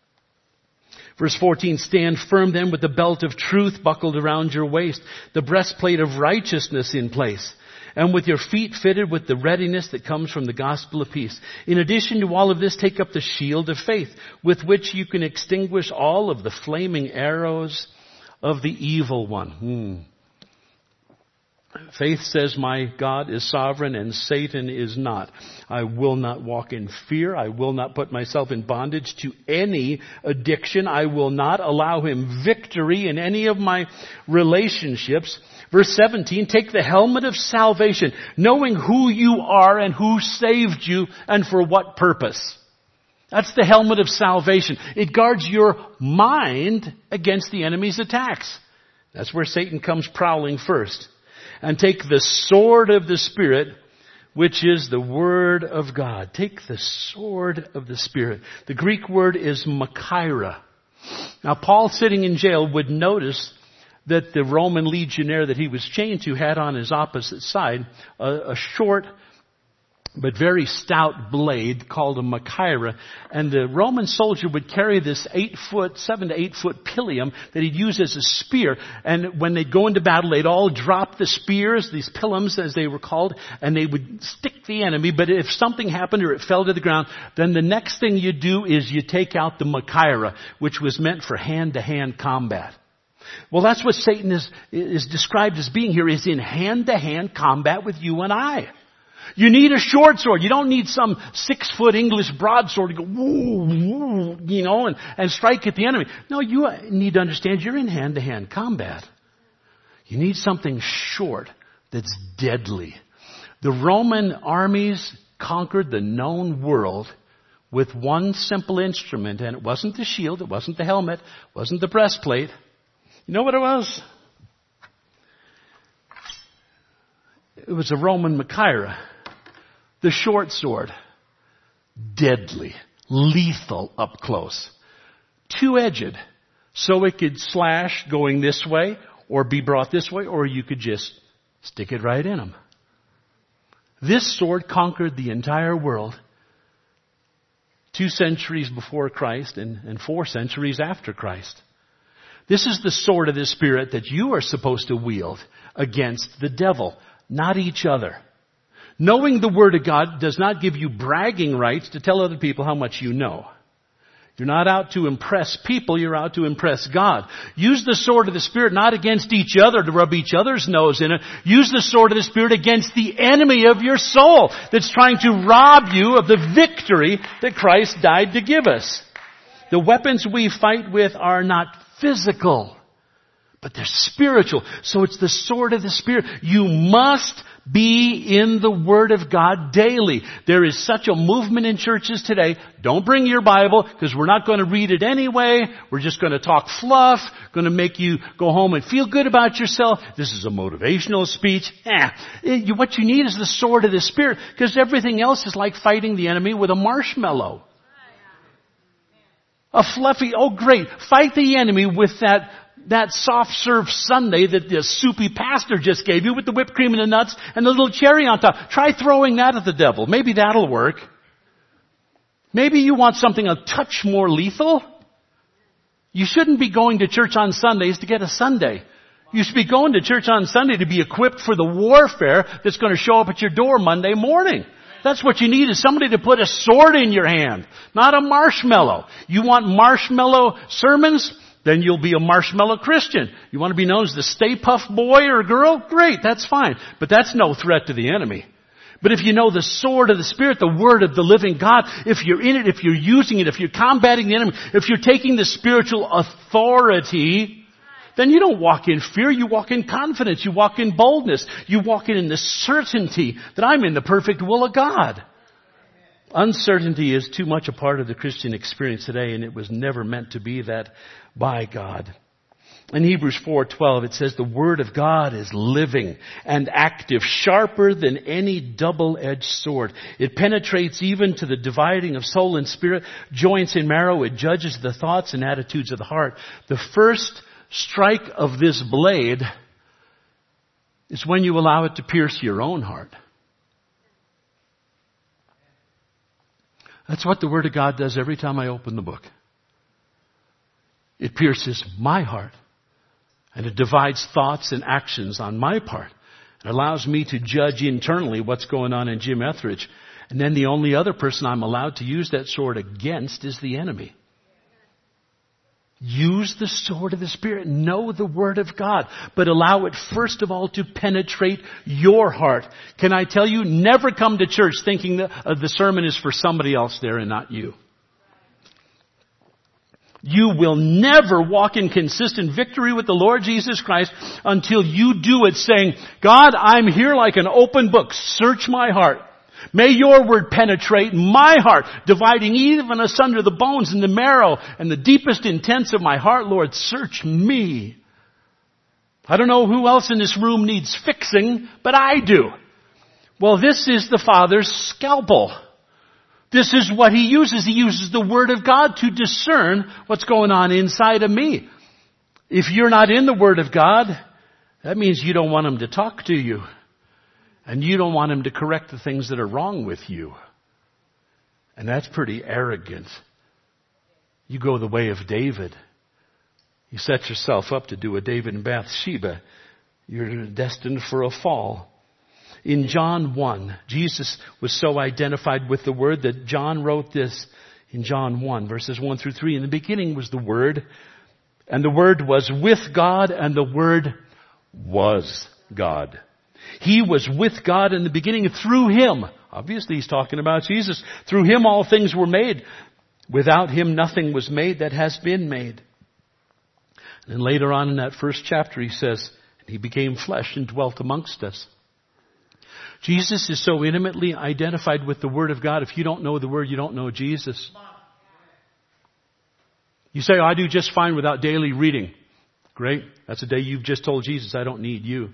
Verse fourteen, stand firm then with the belt of truth buckled around your waist, the breastplate of righteousness in place, and with your feet fitted with the readiness that comes from the gospel of peace. In addition to all of this, take up the shield of faith, with which you can extinguish all of the flaming arrows of the evil one. Hmm. Faith says, my God is sovereign and Satan is not. I will not walk in fear. I will not put myself in bondage to any addiction. I will not allow him victory in any of my relationships. Verse seventeen, take the helmet of salvation, knowing who you are and who saved you and for what purpose. That's the helmet of salvation. It guards your mind against the enemy's attacks. That's where Satan comes prowling first. And take the sword of the Spirit, which is the Word of God. Take the sword of the Spirit. The Greek word is machaira. Now, Paul, sitting in jail, would notice that the Roman legionnaire that he was chained to had on his opposite side a, a short but very stout blade called a machaira. And the Roman soldier would carry this eight foot, seven to eight foot pilum that he'd use as a spear. And when they'd go into battle, they'd all drop the spears, these pilums as they were called, and they would stick the enemy. But if something happened or it fell to the ground, then the next thing you do is you take out the machaira, which was meant for hand-to-hand combat. Well, that's what Satan is, is described as being here, is in hand-to-hand combat with you and I. You need a short sword. You don't need some six-foot English broadsword to go, woo, woo, you know, and, and strike at the enemy. No, you need to understand you're in hand-to-hand combat. You need something short that's deadly. The Roman armies conquered the known world with one simple instrument, and it wasn't the shield, it wasn't the helmet, it wasn't the breastplate. You know what it was? It was a Roman machaira. The short sword. Deadly. Lethal up close. Two-edged. So it could slash going this way, or be brought this way, or you could just stick it right in them. This sword conquered the entire world two centuries before Christ and, and four centuries after Christ. This is the sword of the Spirit that you are supposed to wield against the devil, not each other. Knowing the Word of God does not give you bragging rights to tell other people how much you know. You're not out to impress people, you're out to impress God. Use the sword of the Spirit not against each other to rub each other's nose in it. Use the sword of the Spirit against the enemy of your soul that's trying to rob you of the victory that Christ died to give us. The weapons we fight with are not physical, but they're spiritual. So it's the sword of the Spirit. You must be in the Word of God daily. There is such a movement in churches today. Don't bring your Bible because we're not going to read it anyway. We're just going to talk fluff, going to make you go home and feel good about yourself. This is a motivational speech. Eh. What you need is the sword of the Spirit, because everything else is like fighting the enemy with a marshmallow. A fluffy, oh great, fight the enemy with that That soft serve sundae that the soupy pastor just gave you with the whipped cream and the nuts and the little cherry on top. Try throwing that at the devil. Maybe that'll work. Maybe you want something a touch more lethal. You shouldn't be going to church on Sundays to get a sundae. You should be going to church on Sunday to be equipped for the warfare that's going to show up at your door Monday morning. That's what you need, is somebody to put a sword in your hand, not a marshmallow. You want marshmallow sermons? Then you'll be a marshmallow Christian. You want to be known as the Stay Puft boy or girl? Great, that's fine. But that's no threat to the enemy. But if you know the sword of the Spirit, the Word of the living God, if you're in it, if you're using it, if you're combating the enemy, if you're taking the spiritual authority, then you don't walk in fear, you walk in confidence, you walk in boldness, you walk in the certainty that I'm in the perfect will of God. Uncertainty is too much a part of the Christian experience today, and it was never meant to be that by God. In Hebrews four twelve, it says, the Word of God is living and active, sharper than any double-edged sword. It penetrates even to the dividing of soul and spirit, joints and marrow. It judges the thoughts and attitudes of the heart. The first strike of this blade is when you allow it to pierce your own heart. That's what the Word of God does every time I open the book. It pierces my heart. And it divides thoughts and actions on my part. It allows me to judge internally what's going on in Jim Etheridge. And then the only other person I'm allowed to use that sword against is the enemy. Use the sword of the Spirit. Know the Word of God. But allow it first of all to penetrate your heart. Can I tell you, never come to church thinking that uh, the sermon is for somebody else there and not you. You will never walk in consistent victory with the Lord Jesus Christ until you do it saying, God, I'm here like an open book. Search my heart. May your word penetrate my heart, dividing even asunder the bones and the marrow and the deepest intents of my heart. Lord, search me. I don't know who else in this room needs fixing, but I do. Well, this is the Father's scalpel. This is what He uses. He uses the Word of God to discern what's going on inside of me. If you're not in the Word of God, that means you don't want Him to talk to you. And you don't want Him to correct the things that are wrong with you. And that's pretty arrogant. You go the way of David. You set yourself up to do a David and Bathsheba. You're destined for a fall. In John one, Jesus was so identified with the Word that John wrote this in John one, verses one through three. In the beginning was the Word, and the Word was with God, and the Word was God. He was with God in the beginning. Through Him, obviously He's talking about Jesus, through Him all things were made. Without Him nothing was made that has been made. And then later on in that first chapter He says, He became flesh and dwelt amongst us. Jesus is so intimately identified with the Word of God. If you don't know the Word, you don't know Jesus. You say, oh, I do just fine without daily reading. Great. That's the day you've just told Jesus, I don't need you.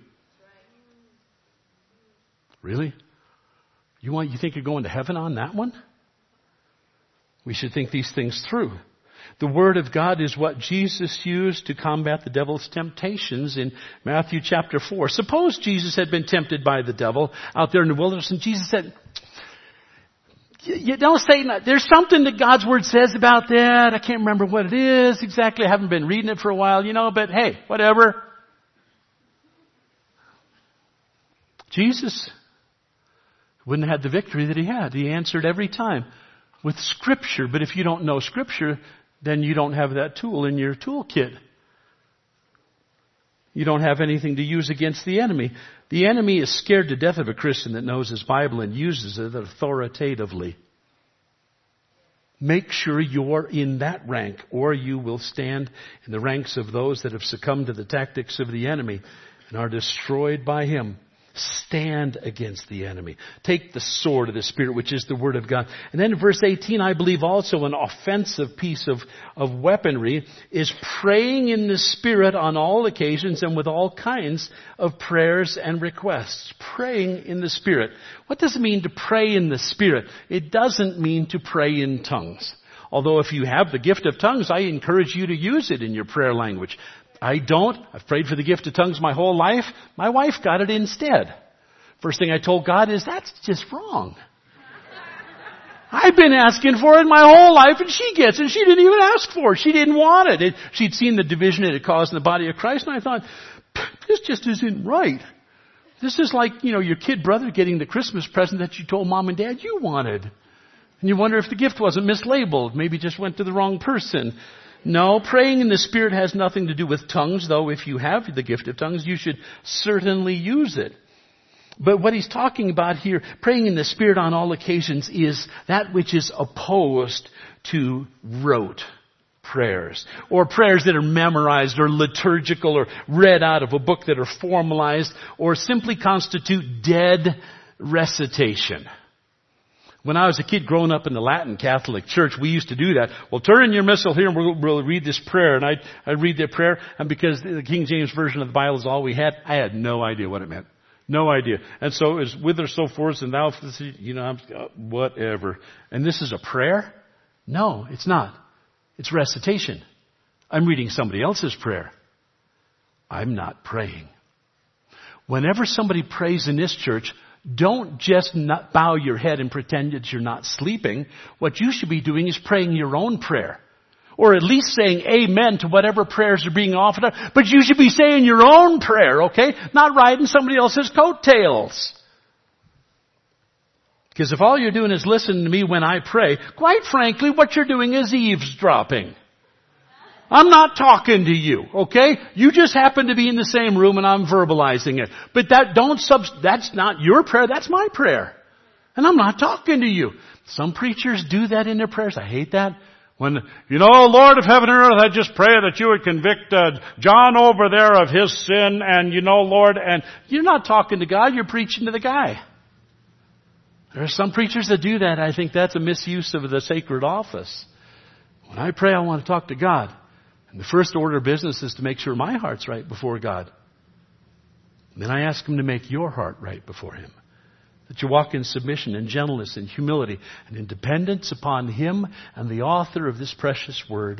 Really? You want, you think you're going to heaven on that one? We should think these things through. The Word of God is what Jesus used to combat the devil's temptations in Matthew chapter four. Suppose Jesus had been tempted by the devil out there in the wilderness, and Jesus said, you don't say, there's something that God's Word says about that. I can't remember what it is exactly. I haven't been reading it for a while, you know, but hey, whatever. Jesus wouldn't have had the victory that He had. He answered every time, with Scripture. But if you don't know Scripture, then you don't have that tool in your toolkit. You don't have anything to use against the enemy. The enemy is scared to death of a Christian that knows his Bible and uses it authoritatively. Make sure you're in that rank, or you will stand in the ranks of those that have succumbed to the tactics of the enemy and are destroyed by him. Stand against the enemy. Take the sword of the Spirit, which is the Word of God. And then in verse eighteen, I believe also an offensive piece of, of weaponry is praying in the Spirit on all occasions and with all kinds of prayers and requests. Praying in the Spirit. What does it mean to pray in the Spirit? It doesn't mean to pray in tongues. Although if you have the gift of tongues, I encourage you to use it in your prayer language. I don't. I've prayed for the gift of tongues my whole life. My wife got it instead. First thing I told God is, that's just wrong. I've been asking for it my whole life, and she gets it. She didn't even ask for it. She didn't want it. it. She'd seen the division it had caused in the body of Christ, and I thought, this just isn't right. This is like, you know, your kid brother getting the Christmas present that you told mom and dad you wanted. And you wonder if the gift wasn't mislabeled. Maybe just went to the wrong person. No, praying in the Spirit has nothing to do with tongues, though if you have the gift of tongues, you should certainly use it. But what he's talking about here, praying in the Spirit on all occasions, is that which is opposed to rote prayers, or prayers that are memorized or liturgical or read out of a book that are formalized or simply constitute dead recitation. When I was a kid growing up in the Latin Catholic Church, we used to do that. Well, turn your missal here and we'll, we'll read this prayer. And I'd, I'd read that prayer. And because the King James Version of the Bible is all we had, I had no idea what it meant. No idea. And so it was whither so forth and thou, you know, I'm, whatever. And this is a prayer? No, it's not. It's recitation. I'm reading somebody else's prayer. I'm not praying. Whenever somebody prays in this church, don't just not bow your head and pretend that you're not sleeping. What you should be doing is praying your own prayer. Or at least saying amen to whatever prayers are being offered up. But you should be saying your own prayer, okay? Not riding somebody else's coattails. Because if all you're doing is listening to me when I pray, quite frankly, what you're doing is eavesdropping. I'm not talking to you, okay? You just happen to be in the same room and I'm verbalizing it. But that don't sub, that's not your prayer, that's my prayer. And I'm not talking to you. Some preachers do that in their prayers. I hate that. When, you know, Lord of heaven and earth, I just pray that you would convict uh, John over there of his sin, and you know, Lord, and you're not talking to God, you're preaching to the guy. There are some preachers that do that. I think that's a misuse of the sacred office. When I pray, I want to talk to God. And the first order of business is to make sure my heart's right before God. And then I ask Him to make your heart right before Him. That you walk in submission and gentleness and humility and in dependence upon Him and the author of this precious word.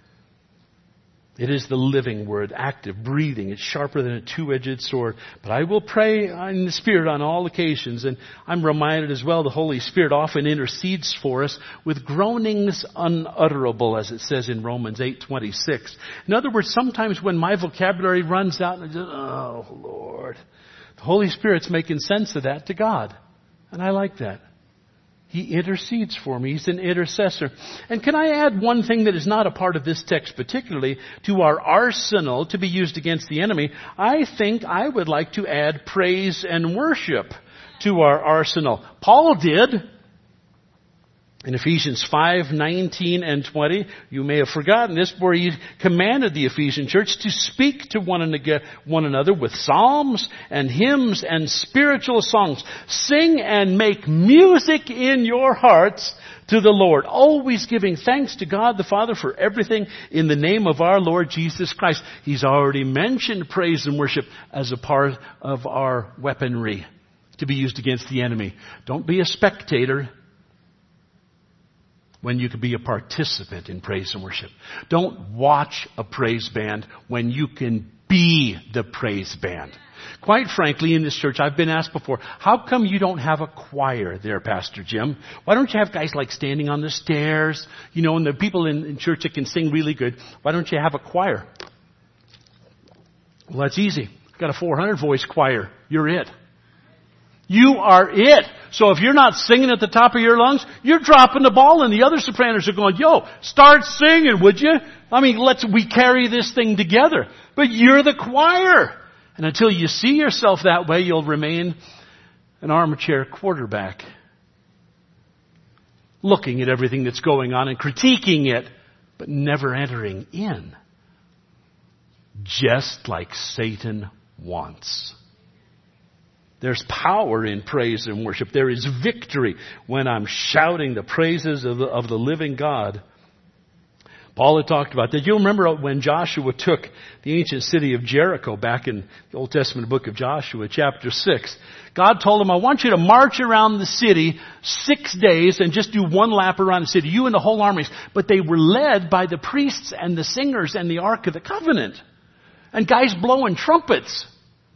It is the living word, active, breathing. It's sharper than a two-edged sword. But I will pray in the Spirit on all occasions. And I'm reminded as well the Holy Spirit often intercedes for us with groanings unutterable, as it says in Romans eight twenty-six. In other words, sometimes when my vocabulary runs out and I just, oh, Lord. The Holy Spirit's making sense of that to God. And I like that. He intercedes for me. He's an intercessor. And can I add one thing that is not a part of this text particularly to our arsenal to be used against the enemy? I think I would like to add praise and worship to our arsenal. Paul did. In Ephesians five, nineteen and twenty, you may have forgotten this, where he commanded the Ephesian church to speak to one another with psalms and hymns and spiritual songs. Sing and make music in your hearts to the Lord, always giving thanks to God the Father for everything in the name of our Lord Jesus Christ. He's already mentioned praise and worship as a part of our weaponry to be used against the enemy. Don't be a spectator when you can be a participant in praise and worship. Don't watch a praise band when you can be the praise band. Quite frankly, in this church, I've been asked before, how come you don't have a choir there, Pastor Jim? Why don't you have guys like standing on the stairs? You know, and the people in, in church that can sing really good. Why don't you have a choir? Well, that's easy. You've got a four hundred voice choir. You're it. You are it. So if you're not singing at the top of your lungs, you're dropping the ball and the other sopranos are going, yo, start singing, would you? I mean, let's, we carry this thing together. But you're the choir. And until you see yourself that way, you'll remain an armchair quarterback, looking at everything that's going on and critiquing it, but never entering in. Just like Satan wants. There's power in praise and worship. There is victory when I'm shouting the praises of the, of the living God. Paul had talked about that. You remember when Joshua took the ancient city of Jericho back in the Old Testament book of Joshua, chapter six. God told him, I want you to march around the city six days and just do one lap around the city, you and the whole armies. But they were led by the priests and the singers and the Ark of the Covenant. And guys blowing trumpets.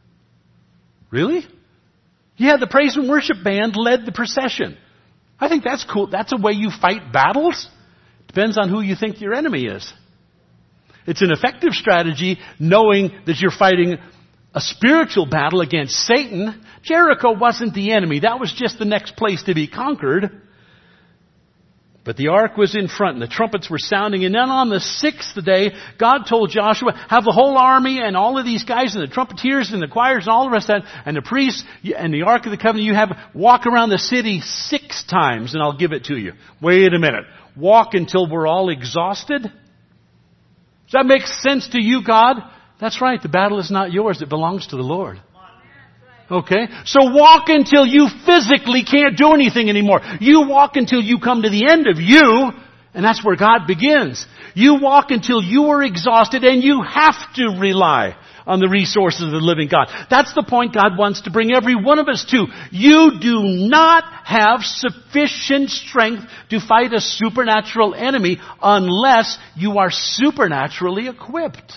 Really? Yeah, the praise and worship band led the procession. I think that's cool. That's a way you fight battles. Depends on who you think your enemy is. It's an effective strategy knowing that you're fighting a spiritual battle against Satan. Jericho wasn't the enemy. That was just the next place to be conquered. But the ark was in front and the trumpets were sounding. And then on the sixth day, God told Joshua, have the whole army and all of these guys and the trumpeters and the choirs and all the rest of that and the priests and the Ark of the Covenant, you have walk around the city six times and I'll give it to you. Wait a minute. Walk until we're all exhausted? Does that make sense to you, God? That's right. The battle is not yours. It belongs to the Lord. Okay? So walk until you physically can't do anything anymore. You walk until you come to the end of you, and that's where God begins. You walk until you are exhausted and you have to rely on the resources of the living God. That's the point God wants to bring every one of us to. You do not have sufficient strength to fight a supernatural enemy unless you are supernaturally equipped.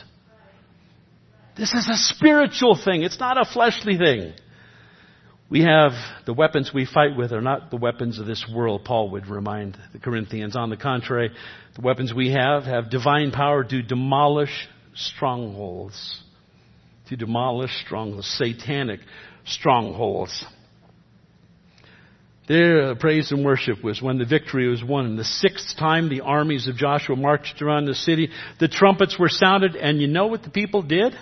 This is a spiritual thing. It's not a fleshly thing. We have, the weapons we fight with are not the weapons of this world, Paul would remind the Corinthians. On the contrary, the weapons we have have divine power to demolish strongholds. To demolish strongholds, satanic strongholds. Their praise and worship was when the victory was won. And the sixth time the armies of Joshua marched around the city, the trumpets were sounded, and you know what the people did?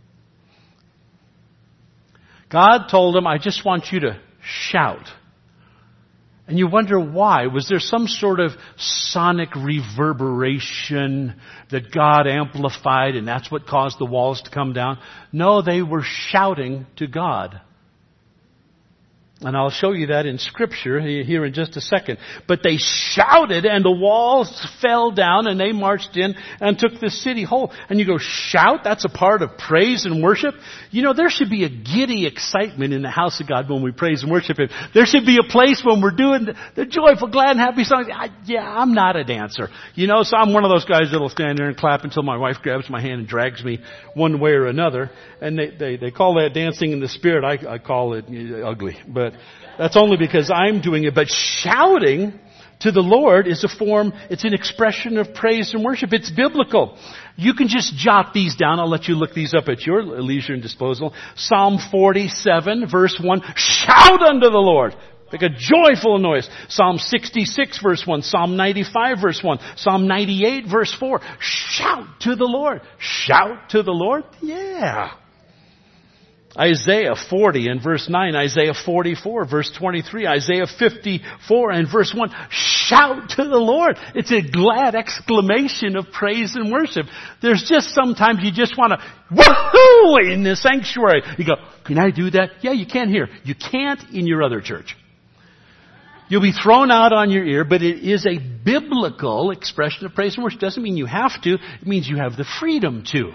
God told them, I just want you to shout. And you wonder why. Was there some sort of sonic reverberation that God amplified and that's what caused the walls to come down? No, they were shouting to God. And I'll show you that in Scripture here in just a second. But they shouted and the walls fell down and they marched in and took the city whole. And you go, shout? That's a part of praise and worship? You know, there should be a giddy excitement in the house of God when we praise and worship Him. There should be a place when we're doing the joyful, glad, and happy songs. I, yeah, I'm not a dancer. You know, so I'm one of those guys that'll stand there and clap until my wife grabs my hand and drags me one way or another. And they, they, they call that dancing in the spirit. I, I call it ugly. But that's only because I'm doing it. But shouting to the Lord is a form, it's an expression of praise and worship. It's biblical. You can just jot these down. I'll let you look these up at your leisure and disposal. Psalm forty-seven, verse one. Shout unto the Lord. Make a joyful noise. Psalm sixty-six, verse one. Psalm ninety-five, verse one. Psalm ninety-eight, verse four. Shout to the Lord. Shout to the Lord? Yeah. Isaiah forty and verse nine, Isaiah forty-four, verse twenty-three, Isaiah fifty-four and verse one. Shout to the Lord. It's a glad exclamation of praise and worship. There's just sometimes you just want to woohoo in the sanctuary. You go, can I do that? Yeah, you can here. You can't in your other church. You'll be thrown out on your ear, but it is a biblical expression of praise and worship. It doesn't mean you have to. It means you have the freedom to.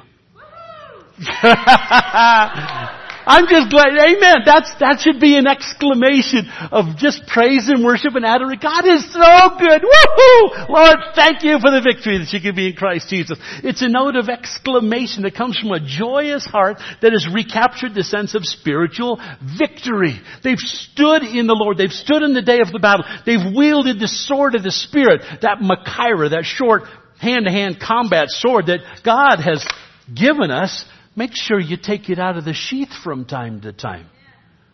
I'm just glad, amen. That's, that should be an exclamation of just praise and worship and adoration. God is so good. Woohoo! Lord, thank you for the victory that you can be in Christ Jesus. It's a note of exclamation that comes from a joyous heart that has recaptured the sense of spiritual victory. They've stood in the Lord. They've stood in the day of the battle. They've wielded the sword of the Spirit, that Machaira, that short hand-to-hand combat sword that God has given us. Make sure you take it out of the sheath from time to time.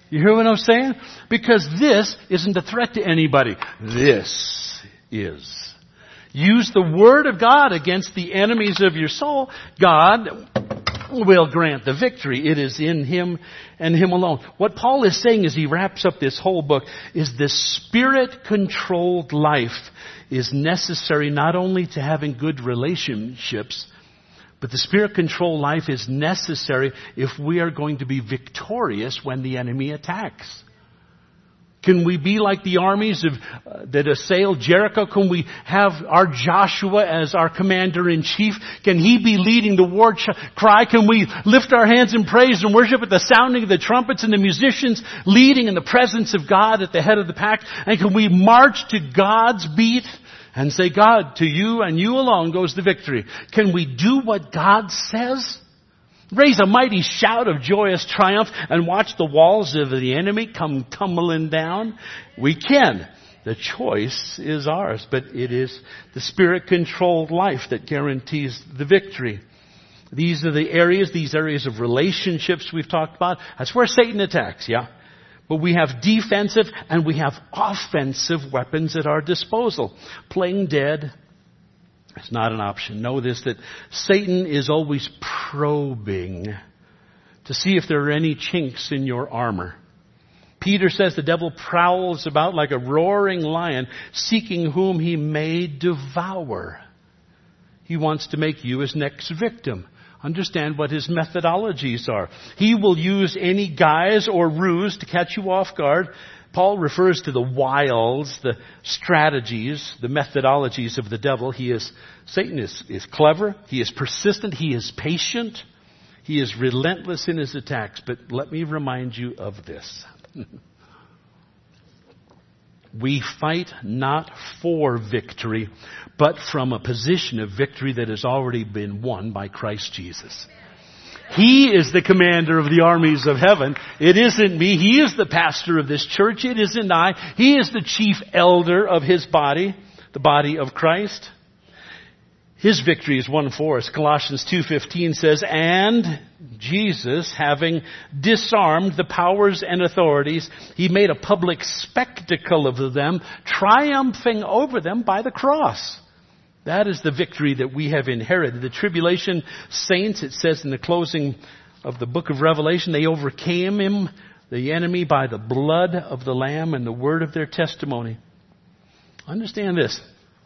You hear what I'm saying? Because this isn't a threat to anybody. This is. Use the Word of God against the enemies of your soul. God will grant the victory. It is in Him and Him alone. What Paul is saying as he wraps up this whole book is this Spirit-controlled life is necessary not only to having good relationships, but the Spirit-controlled life is necessary if we are going to be victorious when the enemy attacks. Can we be like the armies of, uh, that assailed Jericho? Can we have our Joshua as our commander-in-chief? Can he be leading the war ch- cry? Can we lift our hands in praise and worship at the sounding of the trumpets and the musicians leading in the presence of God at the head of the pack? And can we march to God's beat and say, God, to you and you alone goes the victory? Can we do what God says? Raise a mighty shout of joyous triumph and watch the walls of the enemy come tumbling down? We can. The choice is ours, but it is the Spirit-controlled life that guarantees the victory. These are the areas, these areas of relationships we've talked about. That's where Satan attacks, yeah? But we have defensive and we have offensive weapons at our disposal. Playing dead, it's not an option. Know this, that Satan is always probing to see if there are any chinks in your armor. Peter says the devil prowls about like a roaring lion, seeking whom he may devour. He wants to make you his next victim. Understand what his methodologies are. He will use any guise or ruse to catch you off guard. Paul refers to the wiles, the strategies, the methodologies of the devil. He is, Satan is, is clever. He is persistent. He is patient. He is relentless in his attacks. But let me remind you of this. We fight not for victory, but from a position of victory that has already been won by Christ Jesus. He is the commander of the armies of heaven. It isn't me. He is the pastor of this church. It isn't I. He is the chief elder of His body, the body of Christ. His victory is won for us. Colossians two fifteen says, and Jesus, having disarmed the powers and authorities, He made a public spectacle of them, triumphing over them by the cross. That is the victory that we have inherited. The tribulation saints, it says in the closing of the book of Revelation, they overcame him, the enemy, by the blood of the Lamb and the word of their testimony. Understand this.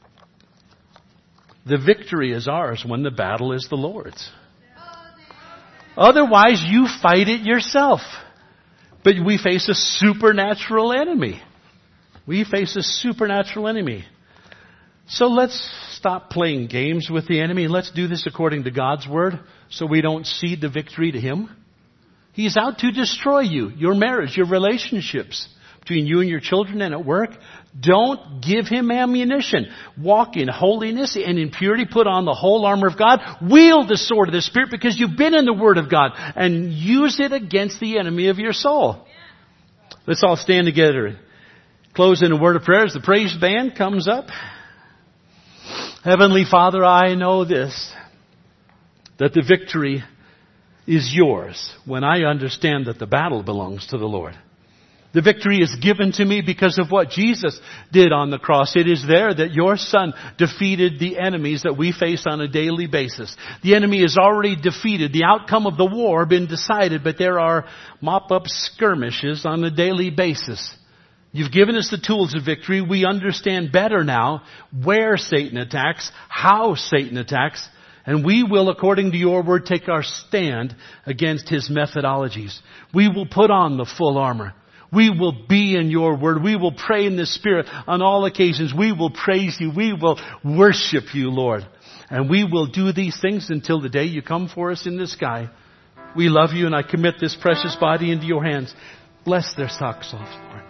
The victory is ours when the battle is the Lord's. Otherwise, you fight it yourself. But we face a supernatural enemy. We face a supernatural enemy. So let's stop playing games with the enemy and let's do this according to God's Word so we don't cede the victory to him. He's out to destroy you, your marriage, your relationships between you and your children and at work. Don't give him ammunition. Walk in holiness and in purity. Put on the whole armor of God. Wield the sword of the Spirit because you've been in the Word of God and use it against the enemy of your soul. Let's all stand together. Close in a word of prayer as the praise band comes up. Heavenly Father, I know this, that the victory is yours when I understand that the battle belongs to the Lord. The victory is given to me because of what Jesus did on the cross. It is there that your Son defeated the enemies that we face on a daily basis. The enemy is already defeated. The outcome of the war has been decided, but there are mop-up skirmishes on a daily basis. You've given us the tools of victory. We understand better now where Satan attacks, how Satan attacks, and we will, according to your word, take our stand against his methodologies. We will put on the full armor. We will be in your word. We will pray in the Spirit on all occasions. We will praise you. We will worship you, Lord. And we will do these things until the day you come for us in the sky. We love you, and I commit this precious body into your hands. Bless their socks off, Lord.